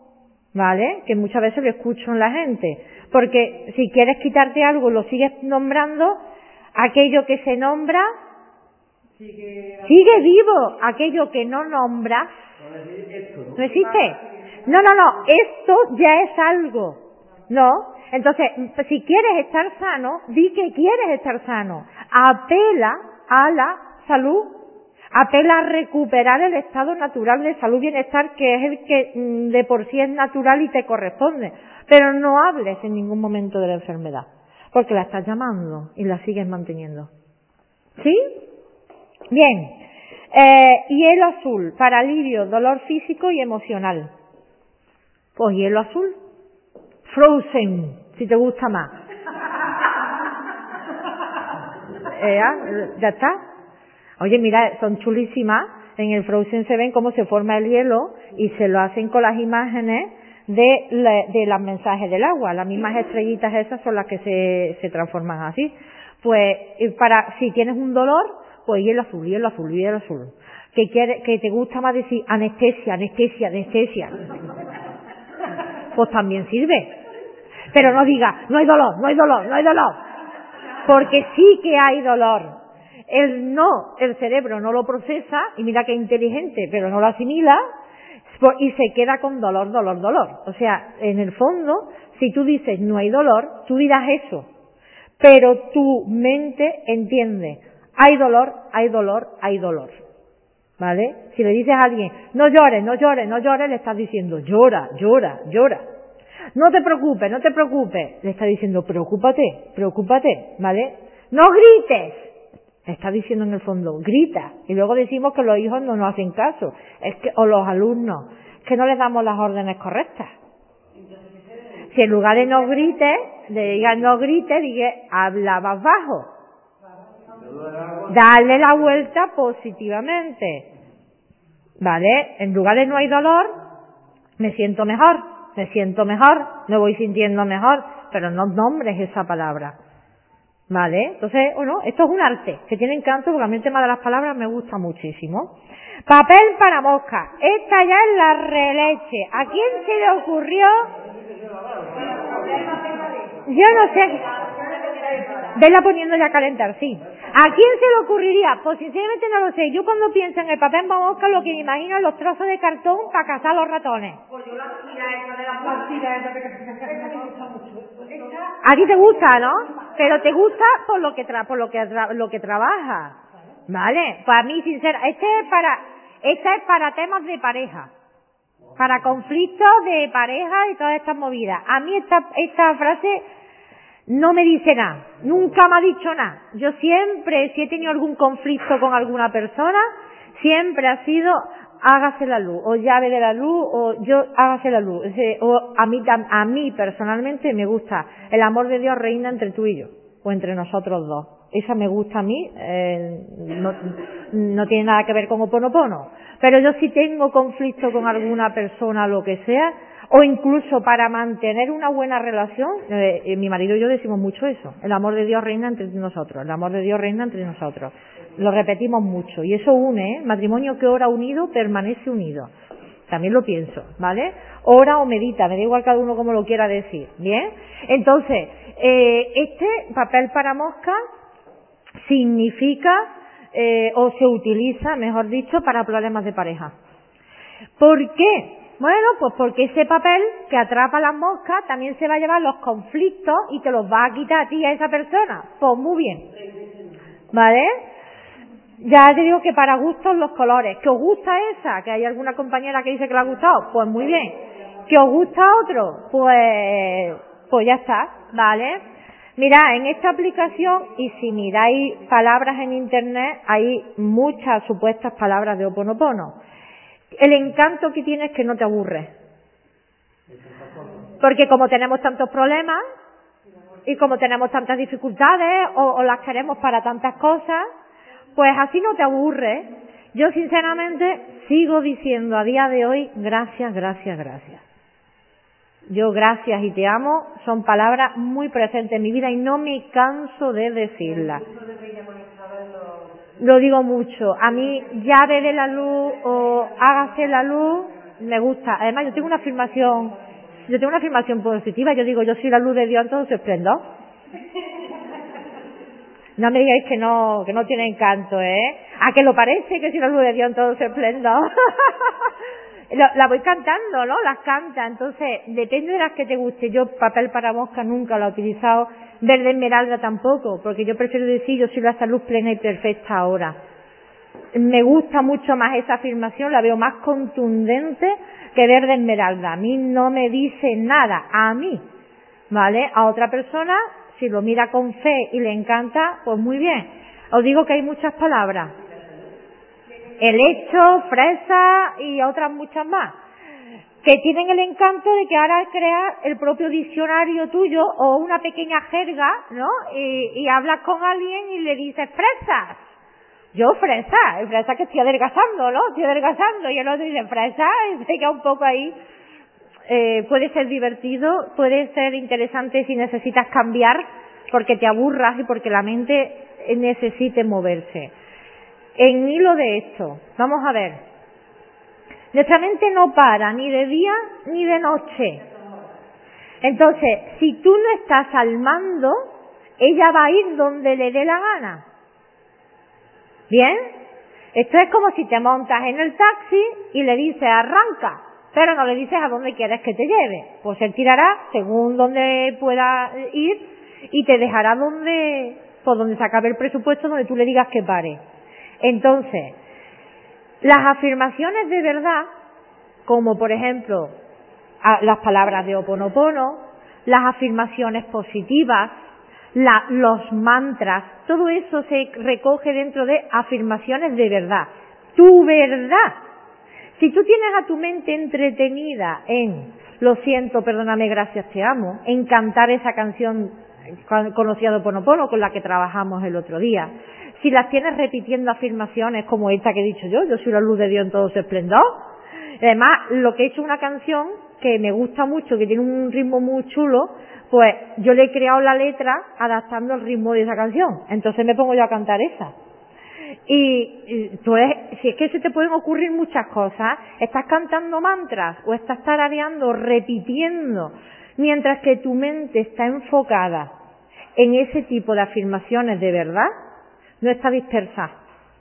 ¿vale? Que muchas veces lo escucho en la gente. Porque si quieres quitarte algo, lo sigues nombrando, aquello que se nombra sigue vivo, aquello que no nombras no existe. No, esto ya es algo, ¿no? Entonces, si quieres estar sano, di que quieres estar sano. Apela a la salud, apela a recuperar el estado natural de salud y bienestar, que es el que de por sí es natural y te corresponde. Pero no hables en ningún momento de la enfermedad, porque la estás llamando y la sigues manteniendo. ¿Sí? Bien. Hielo azul, para alivio, dolor físico y emocional. Pues hielo azul. Frozen, si te gusta más. Ya está. Oye, mira, son chulísimas. En el Frozen se ven cómo se forma el hielo y se lo hacen con las imágenes de los mensajes del agua. Las mismas estrellitas esas son las que se transforman así. Pues si tienes un dolor, pues hielo azul, hielo azul, hielo azul. Que te gusta más decir anestesia, anestesia, anestesia. Pues también sirve. Pero no digas, no hay dolor, no hay dolor, no hay dolor. Porque sí que hay dolor. El cerebro no lo procesa, y mira que inteligente, pero no lo asimila, y se queda con dolor, dolor, dolor. O sea, en el fondo, si tú dices no hay dolor, tú dirás eso. Pero tu mente entiende, hay dolor, hay dolor, hay dolor. ¿Vale? Si le dices a alguien, no llores, no llores, no llores, le estás diciendo, llora, llora, llora. No te preocupes, no te preocupes. Le está diciendo, preocúpate, preocúpate, ¿vale? No grites. Le está diciendo en el fondo, grita. Y luego decimos que los hijos no nos hacen caso. O los alumnos, que no les damos las órdenes correctas. Si en lugar de no grites, le digas no grites, diga, habla más bajo. Darle la vuelta positivamente. ¿Vale? En lugar de no hay dolor, me siento mejor, me voy sintiendo mejor, pero no nombres esa palabra. ¿Vale? Entonces, bueno, esto es un arte que tiene encanto, porque a mí el tema de las palabras me gusta muchísimo. Papel para mosca. Esta ya es la releche. ¿A quién se le ocurrió? Yo no sé. Vela poniendo ya a calentar, sí. ¿A quién se le ocurriría? Pues sinceramente no lo sé. Yo cuando pienso en el papel para mosca, lo que me imagino es los trozos de cartón para cazar los ratones. Pues yo la tira esa de la tira esa de que me gusta mucho. A ti te gusta, ¿no? Pero te gusta por lo que trabajas. ¿Vale? Pues a mí, sinceramente, esta es para temas de pareja. Para conflictos de pareja y todas estas movidas. A mí esta frase no me dice nada, nunca me ha dicho nada. Yo siempre, si he tenido algún conflicto con alguna persona, siempre ha sido hágase la luz, o llave de la luz, o hágase la luz. O a mí personalmente me gusta, el amor de Dios reina entre tú y yo, o entre nosotros dos. Esa me gusta a mí, no tiene nada que ver con Ho'oponopono. Pero yo si tengo conflicto con alguna persona, lo que sea, o incluso para mantener una buena relación, mi marido y yo decimos mucho eso, el amor de Dios reina entre nosotros, el amor de Dios reina entre nosotros. Lo repetimos mucho, y eso une, ¿eh? Matrimonio que ora unido, permanece unido. También lo pienso, ¿vale? Ora o medita, me da igual cada uno como lo quiera decir, ¿bien? Entonces, este papel para mosca significa, o se utiliza, mejor dicho, para problemas de pareja. ¿Por qué? Bueno, pues porque ese papel que atrapa las moscas también se va a llevar los conflictos y te los va a quitar a ti y a esa persona. Pues muy bien. ¿Vale? Ya te digo que para gustos los colores. ¿Que os gusta esa? Que hay alguna compañera que dice que le ha gustado. Pues muy bien. ¿Que os gusta otro? Pues ya está. ¿Vale? Mirad, en esta aplicación, y si miráis palabras en internet, hay muchas supuestas palabras de Ho'oponopono. El encanto que tiene es que no te aburres. Porque como tenemos tantos problemas, y como tenemos tantas dificultades, o las queremos para tantas cosas, pues así no te aburres. Yo sinceramente sigo diciendo a día de hoy, gracias, gracias, gracias. Yo gracias y te amo son palabras muy presentes en mi vida y no me canso de decirlas. Lo digo mucho. A mí, llave de la luz o hágase la luz, me gusta. Además, yo tengo una afirmación Yo tengo una afirmación positiva, yo digo, yo soy la luz de Dios en todo su esplendor. No me digáis que no tiene encanto, ¿eh? ¿A que lo parece que soy la luz de Dios en todo su esplendor? La voy cantando, ¿no? Las canta, entonces depende de las que te guste. Yo papel para mosca nunca lo he utilizado, verde esmeralda tampoco, porque yo prefiero decir yo soy la salud plena y perfecta ahora. Me gusta mucho más esa afirmación, la veo más contundente que verde esmeralda. A mí no me dice nada, a mí, ¿vale? A otra persona, si lo mira con fe y le encanta, pues muy bien. Os digo que hay muchas palabras. Helecho, fresa y otras muchas más, que tienen el encanto de que ahora creas el propio diccionario tuyo o una pequeña jerga, ¿no? Y hablas con alguien y le dices fresas. Yo fresa que estoy adelgazando, ¿no? Estoy adelgazando y el otro dice fresa y se queda un poco ahí. Puede ser divertido, puede ser interesante si necesitas cambiar porque te aburras y porque la mente necesite moverse. En hilo de esto, vamos a ver, nuestra mente no para ni de día ni de noche. Entonces, si tú no estás al mando, ella va a ir donde le dé la gana. ¿Bien? Esto es como si te montas en el taxi y le dices arranca, pero no le dices a dónde quieres que te lleve. Pues él tirará según donde pueda ir y te dejará donde se acabe el presupuesto, donde tú le digas que pare. Entonces, las afirmaciones de verdad, como por ejemplo las palabras de Ho'oponopono, las afirmaciones positivas, los mantras, todo eso se recoge dentro de afirmaciones de verdad. Tu verdad. Si tú tienes a tu mente entretenida en lo siento, perdóname, gracias, te amo, en cantar esa canción conocida de Ho'oponopono con la que trabajamos el otro día, si las tienes repitiendo afirmaciones como esta que he dicho yo soy la luz de Dios en todo su esplendor. Además, lo que he hecho una canción que me gusta mucho, que tiene un ritmo muy chulo, pues yo le he creado la letra adaptando el ritmo de esa canción. Entonces me pongo yo a cantar esa. Y si es que se te pueden ocurrir muchas cosas, estás cantando mantras o estás tarareando, repitiendo, mientras que tu mente está enfocada en ese tipo de afirmaciones de verdad, no está dispersa.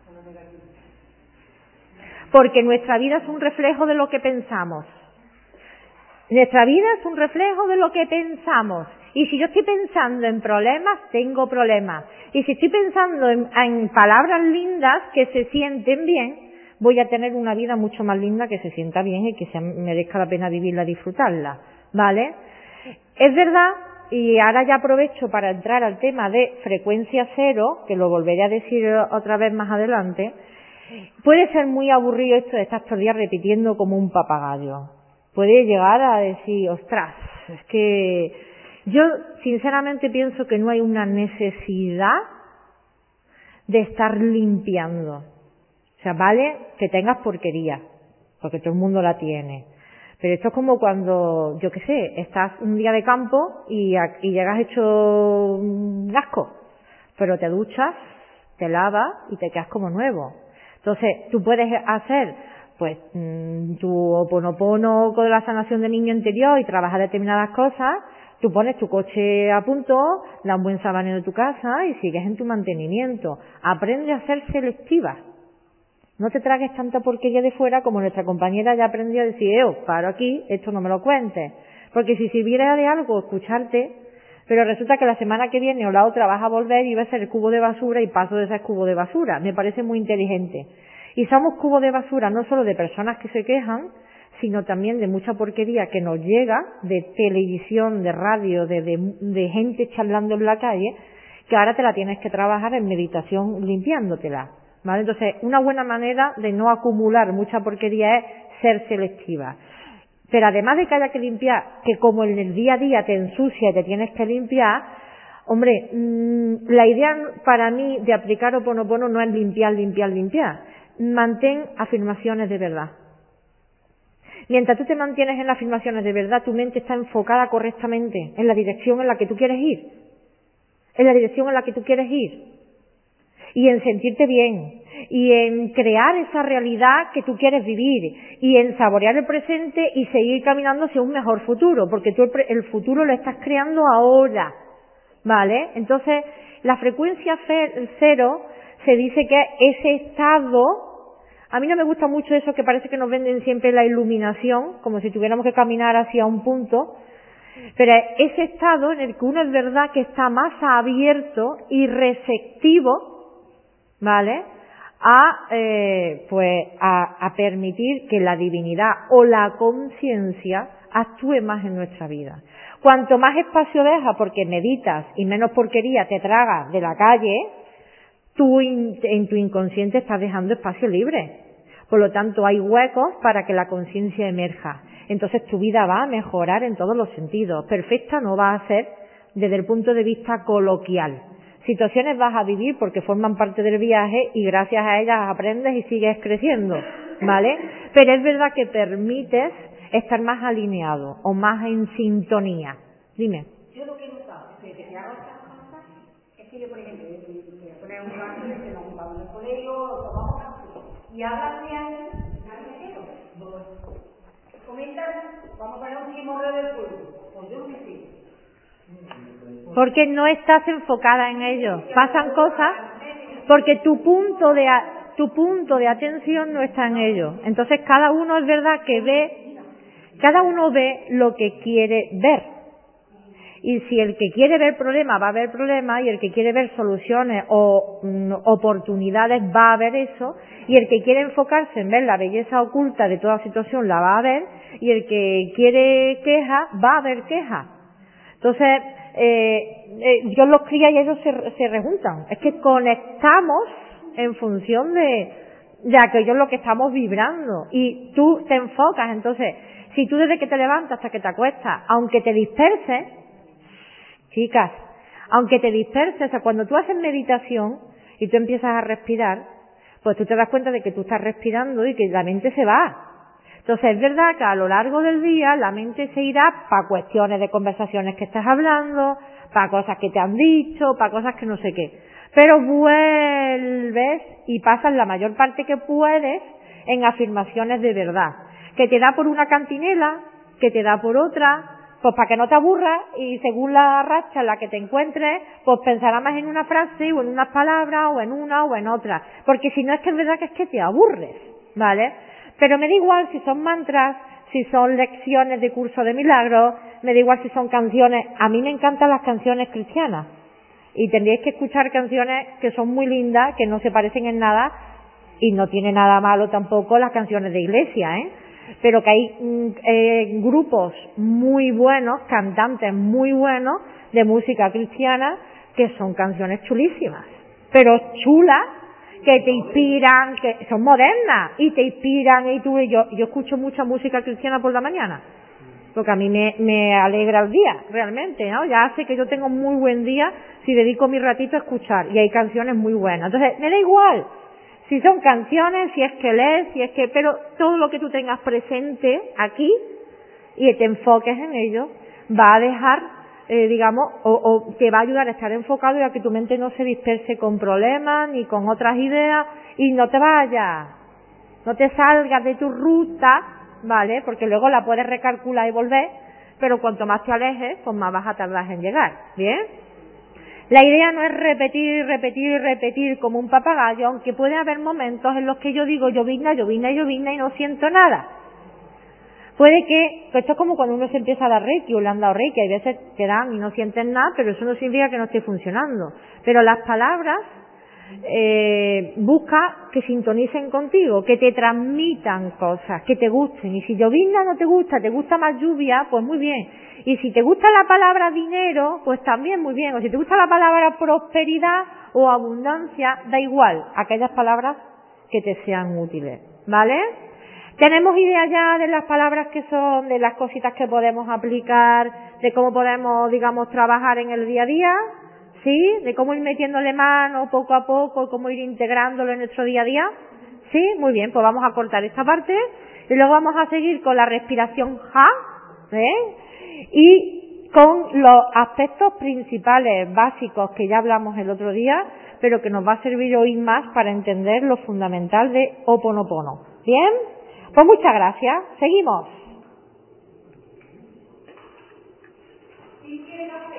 Porque nuestra vida es un reflejo de lo que pensamos. Nuestra vida es un reflejo de lo que pensamos. Y si yo estoy pensando en problemas, tengo problemas. Y si estoy pensando en palabras lindas que se sienten bien, voy a tener una vida mucho más linda que se sienta bien y que merezca la pena vivirla, disfrutarla. ¿Vale? Es verdad. Y ahora ya aprovecho para entrar al tema de frecuencia cero, que lo volveré a decir otra vez más adelante. Puede ser muy aburrido esto de estar todo el día repitiendo como un papagayo. Puede llegar a decir, ostras, es que yo sinceramente pienso que no hay una necesidad de estar limpiando. O sea, vale que tengas porquería, porque todo el mundo la tiene. Pero esto es como cuando, yo qué sé, estás un día de campo y llegas hecho un asco, pero te duchas, te lavas y te quedas como nuevo. Entonces, tú puedes hacer, pues, tu Ho'oponopono con la sanación del niño interior y trabajar determinadas cosas, tú pones tu coche a punto, das un buen sabaneo de tu casa y sigues en tu mantenimiento. Aprende a ser selectiva. No te tragues tanta porquería de fuera como nuestra compañera ya aprendió a decir, paro aquí, esto no me lo cuentes. Porque si sirviera de algo escucharte, pero resulta que la semana que viene o la otra vas a volver y vas a ser el cubo de basura y paso de ser cubo de basura. Me parece muy inteligente. Y somos cubo de basura no solo de personas que se quejan, sino también de mucha porquería que nos llega de televisión, de radio, de gente charlando en la calle, que ahora te la tienes que trabajar en meditación limpiándotela. ¿Vale? Entonces, una buena manera de no acumular mucha porquería es ser selectiva. Pero además de que haya que limpiar, que como en el día a día te ensucia y te tienes que limpiar, hombre, la idea para mí de aplicar Ho'oponopono no es limpiar. Mantén afirmaciones de verdad. Mientras tú te mantienes en las afirmaciones de verdad, tu mente está enfocada correctamente en la dirección en la que tú quieres ir. Y en sentirte bien, y en crear esa realidad que tú quieres vivir y en saborear el presente y seguir caminando hacia un mejor futuro, porque tú el futuro lo estás creando ahora, ¿vale? Entonces, la frecuencia cero se dice que ese estado, a mí no me gusta mucho eso que parece que nos venden siempre la iluminación, como si tuviéramos que caminar hacia un punto, pero ese estado en el que uno es verdad que está más abierto y receptivo, ¿vale?, a permitir que la divinidad o la conciencia actúe más en nuestra vida. Cuanto más espacio dejas porque meditas y menos porquería te tragas de la calle, tú en tu inconsciente estás dejando espacio libre. Por lo tanto, hay huecos para que la conciencia emerja. Entonces tu vida va a mejorar en todos los sentidos. Perfecta no va a ser desde el punto de vista coloquial. Situaciones vas a vivir porque forman parte del viaje y gracias a ellas aprendes y sigues creciendo, ¿vale? Pero es verdad que permites estar más alineado o más en sintonía. Dime. Yo lo que he notado es que hago estas cosas, es que yo, por ejemplo, voy a poner un caso que nos juntamos en el colegio, tomamos café, y hablan de alguien, nadie me quedo. Comentan, vamos a poner un chimorreo del pueblo, pues yo no me sé. Porque no estás enfocada en ello. Pasan cosas porque tu punto de atención no está en ello. Entonces cada uno es verdad que cada uno ve lo que quiere ver. Y si el que quiere ver problemas va a ver problemas, y el que quiere ver soluciones o oportunidades va a ver eso, y el que quiere enfocarse en ver la belleza oculta de toda situación la va a ver, y el que quiere queja va a ver queja. Entonces, Dios los cría y ellos se rejuntan. Es que conectamos en función de aquello en lo que estamos vibrando, y tú te enfocas. Entonces, si tú desde que te levantas hasta que te acuestas, aunque te disperses, chicas, aunque te disperses, o sea, cuando tú haces meditación y tú empiezas a respirar, pues tú te das cuenta de que tú estás respirando y que la mente se va. Entonces es verdad que a lo largo del día la mente se irá para cuestiones de conversaciones que estás hablando, para cosas que te han dicho, para cosas que no sé qué. Pero vuelves y pasas la mayor parte que puedes en afirmaciones de verdad. Que te da por una cantinela, que te da por otra, pues para que no te aburras, y según la racha en la que te encuentres, pues pensarás más en una frase o en unas palabras o en una o en otra. Porque si no, es que es verdad que es que te aburres, ¿vale? Pero me da igual si son mantras, si son lecciones de curso de milagros, me da igual si son canciones. A mí me encantan las canciones cristianas. Y tendríais que escuchar canciones que son muy lindas, que no se parecen en nada, y no tiene nada malo tampoco las canciones de iglesia, pero que hay grupos muy buenos, cantantes muy buenos de música cristiana, que son canciones chulísimas, pero chulas, que te inspiran, que son modernas y te inspiran. Y yo escucho mucha música cristiana por la mañana, porque a mí me alegra el día, realmente, ¿no? Ya hace que yo tengo muy buen día si dedico mi ratito a escuchar, y hay canciones muy buenas. Entonces, me da igual si son canciones, si es que lees, pero todo lo que tú tengas presente aquí y te enfoques en ello, va a dejar, o te va a ayudar a estar enfocado y a que tu mente no se disperse con problemas ni con otras ideas, y no te vayas, no te salgas de tu ruta, ¿vale? Porque luego la puedes recalcular y volver, pero cuanto más te alejes, pues más vas a tardar en llegar, ¿bien? La idea no es repetir como un papagayo, aunque puede haber momentos en los que yo digo llovizna y no siento nada. Puede que, esto es como cuando uno se empieza a dar reiki o le han dado reiki, hay veces te dan y no sientes nada, pero eso no significa que no esté funcionando. Pero las palabras, busca que sintonicen contigo, que te transmitan cosas, que te gusten. Y si llovizna no te gusta más lluvia, pues muy bien. Y si te gusta la palabra dinero, pues también muy bien. O si te gusta la palabra prosperidad o abundancia, da igual, aquellas palabras que te sean útiles, ¿vale? Tenemos idea ya de las palabras que son, de las cositas que podemos aplicar, de cómo podemos, trabajar en el día a día, ¿sí? De cómo ir metiéndole mano poco a poco, cómo ir integrándolo en nuestro día a día, ¿sí? Muy bien, pues vamos a cortar esta parte y luego vamos a seguir con la respiración ja, y con los aspectos principales, básicos, que ya hablamos el otro día, pero que nos va a servir hoy más para entender lo fundamental de Ho'oponopono. ¿Bien? Pues muchas gracias. Seguimos. ¿Quién quiere café?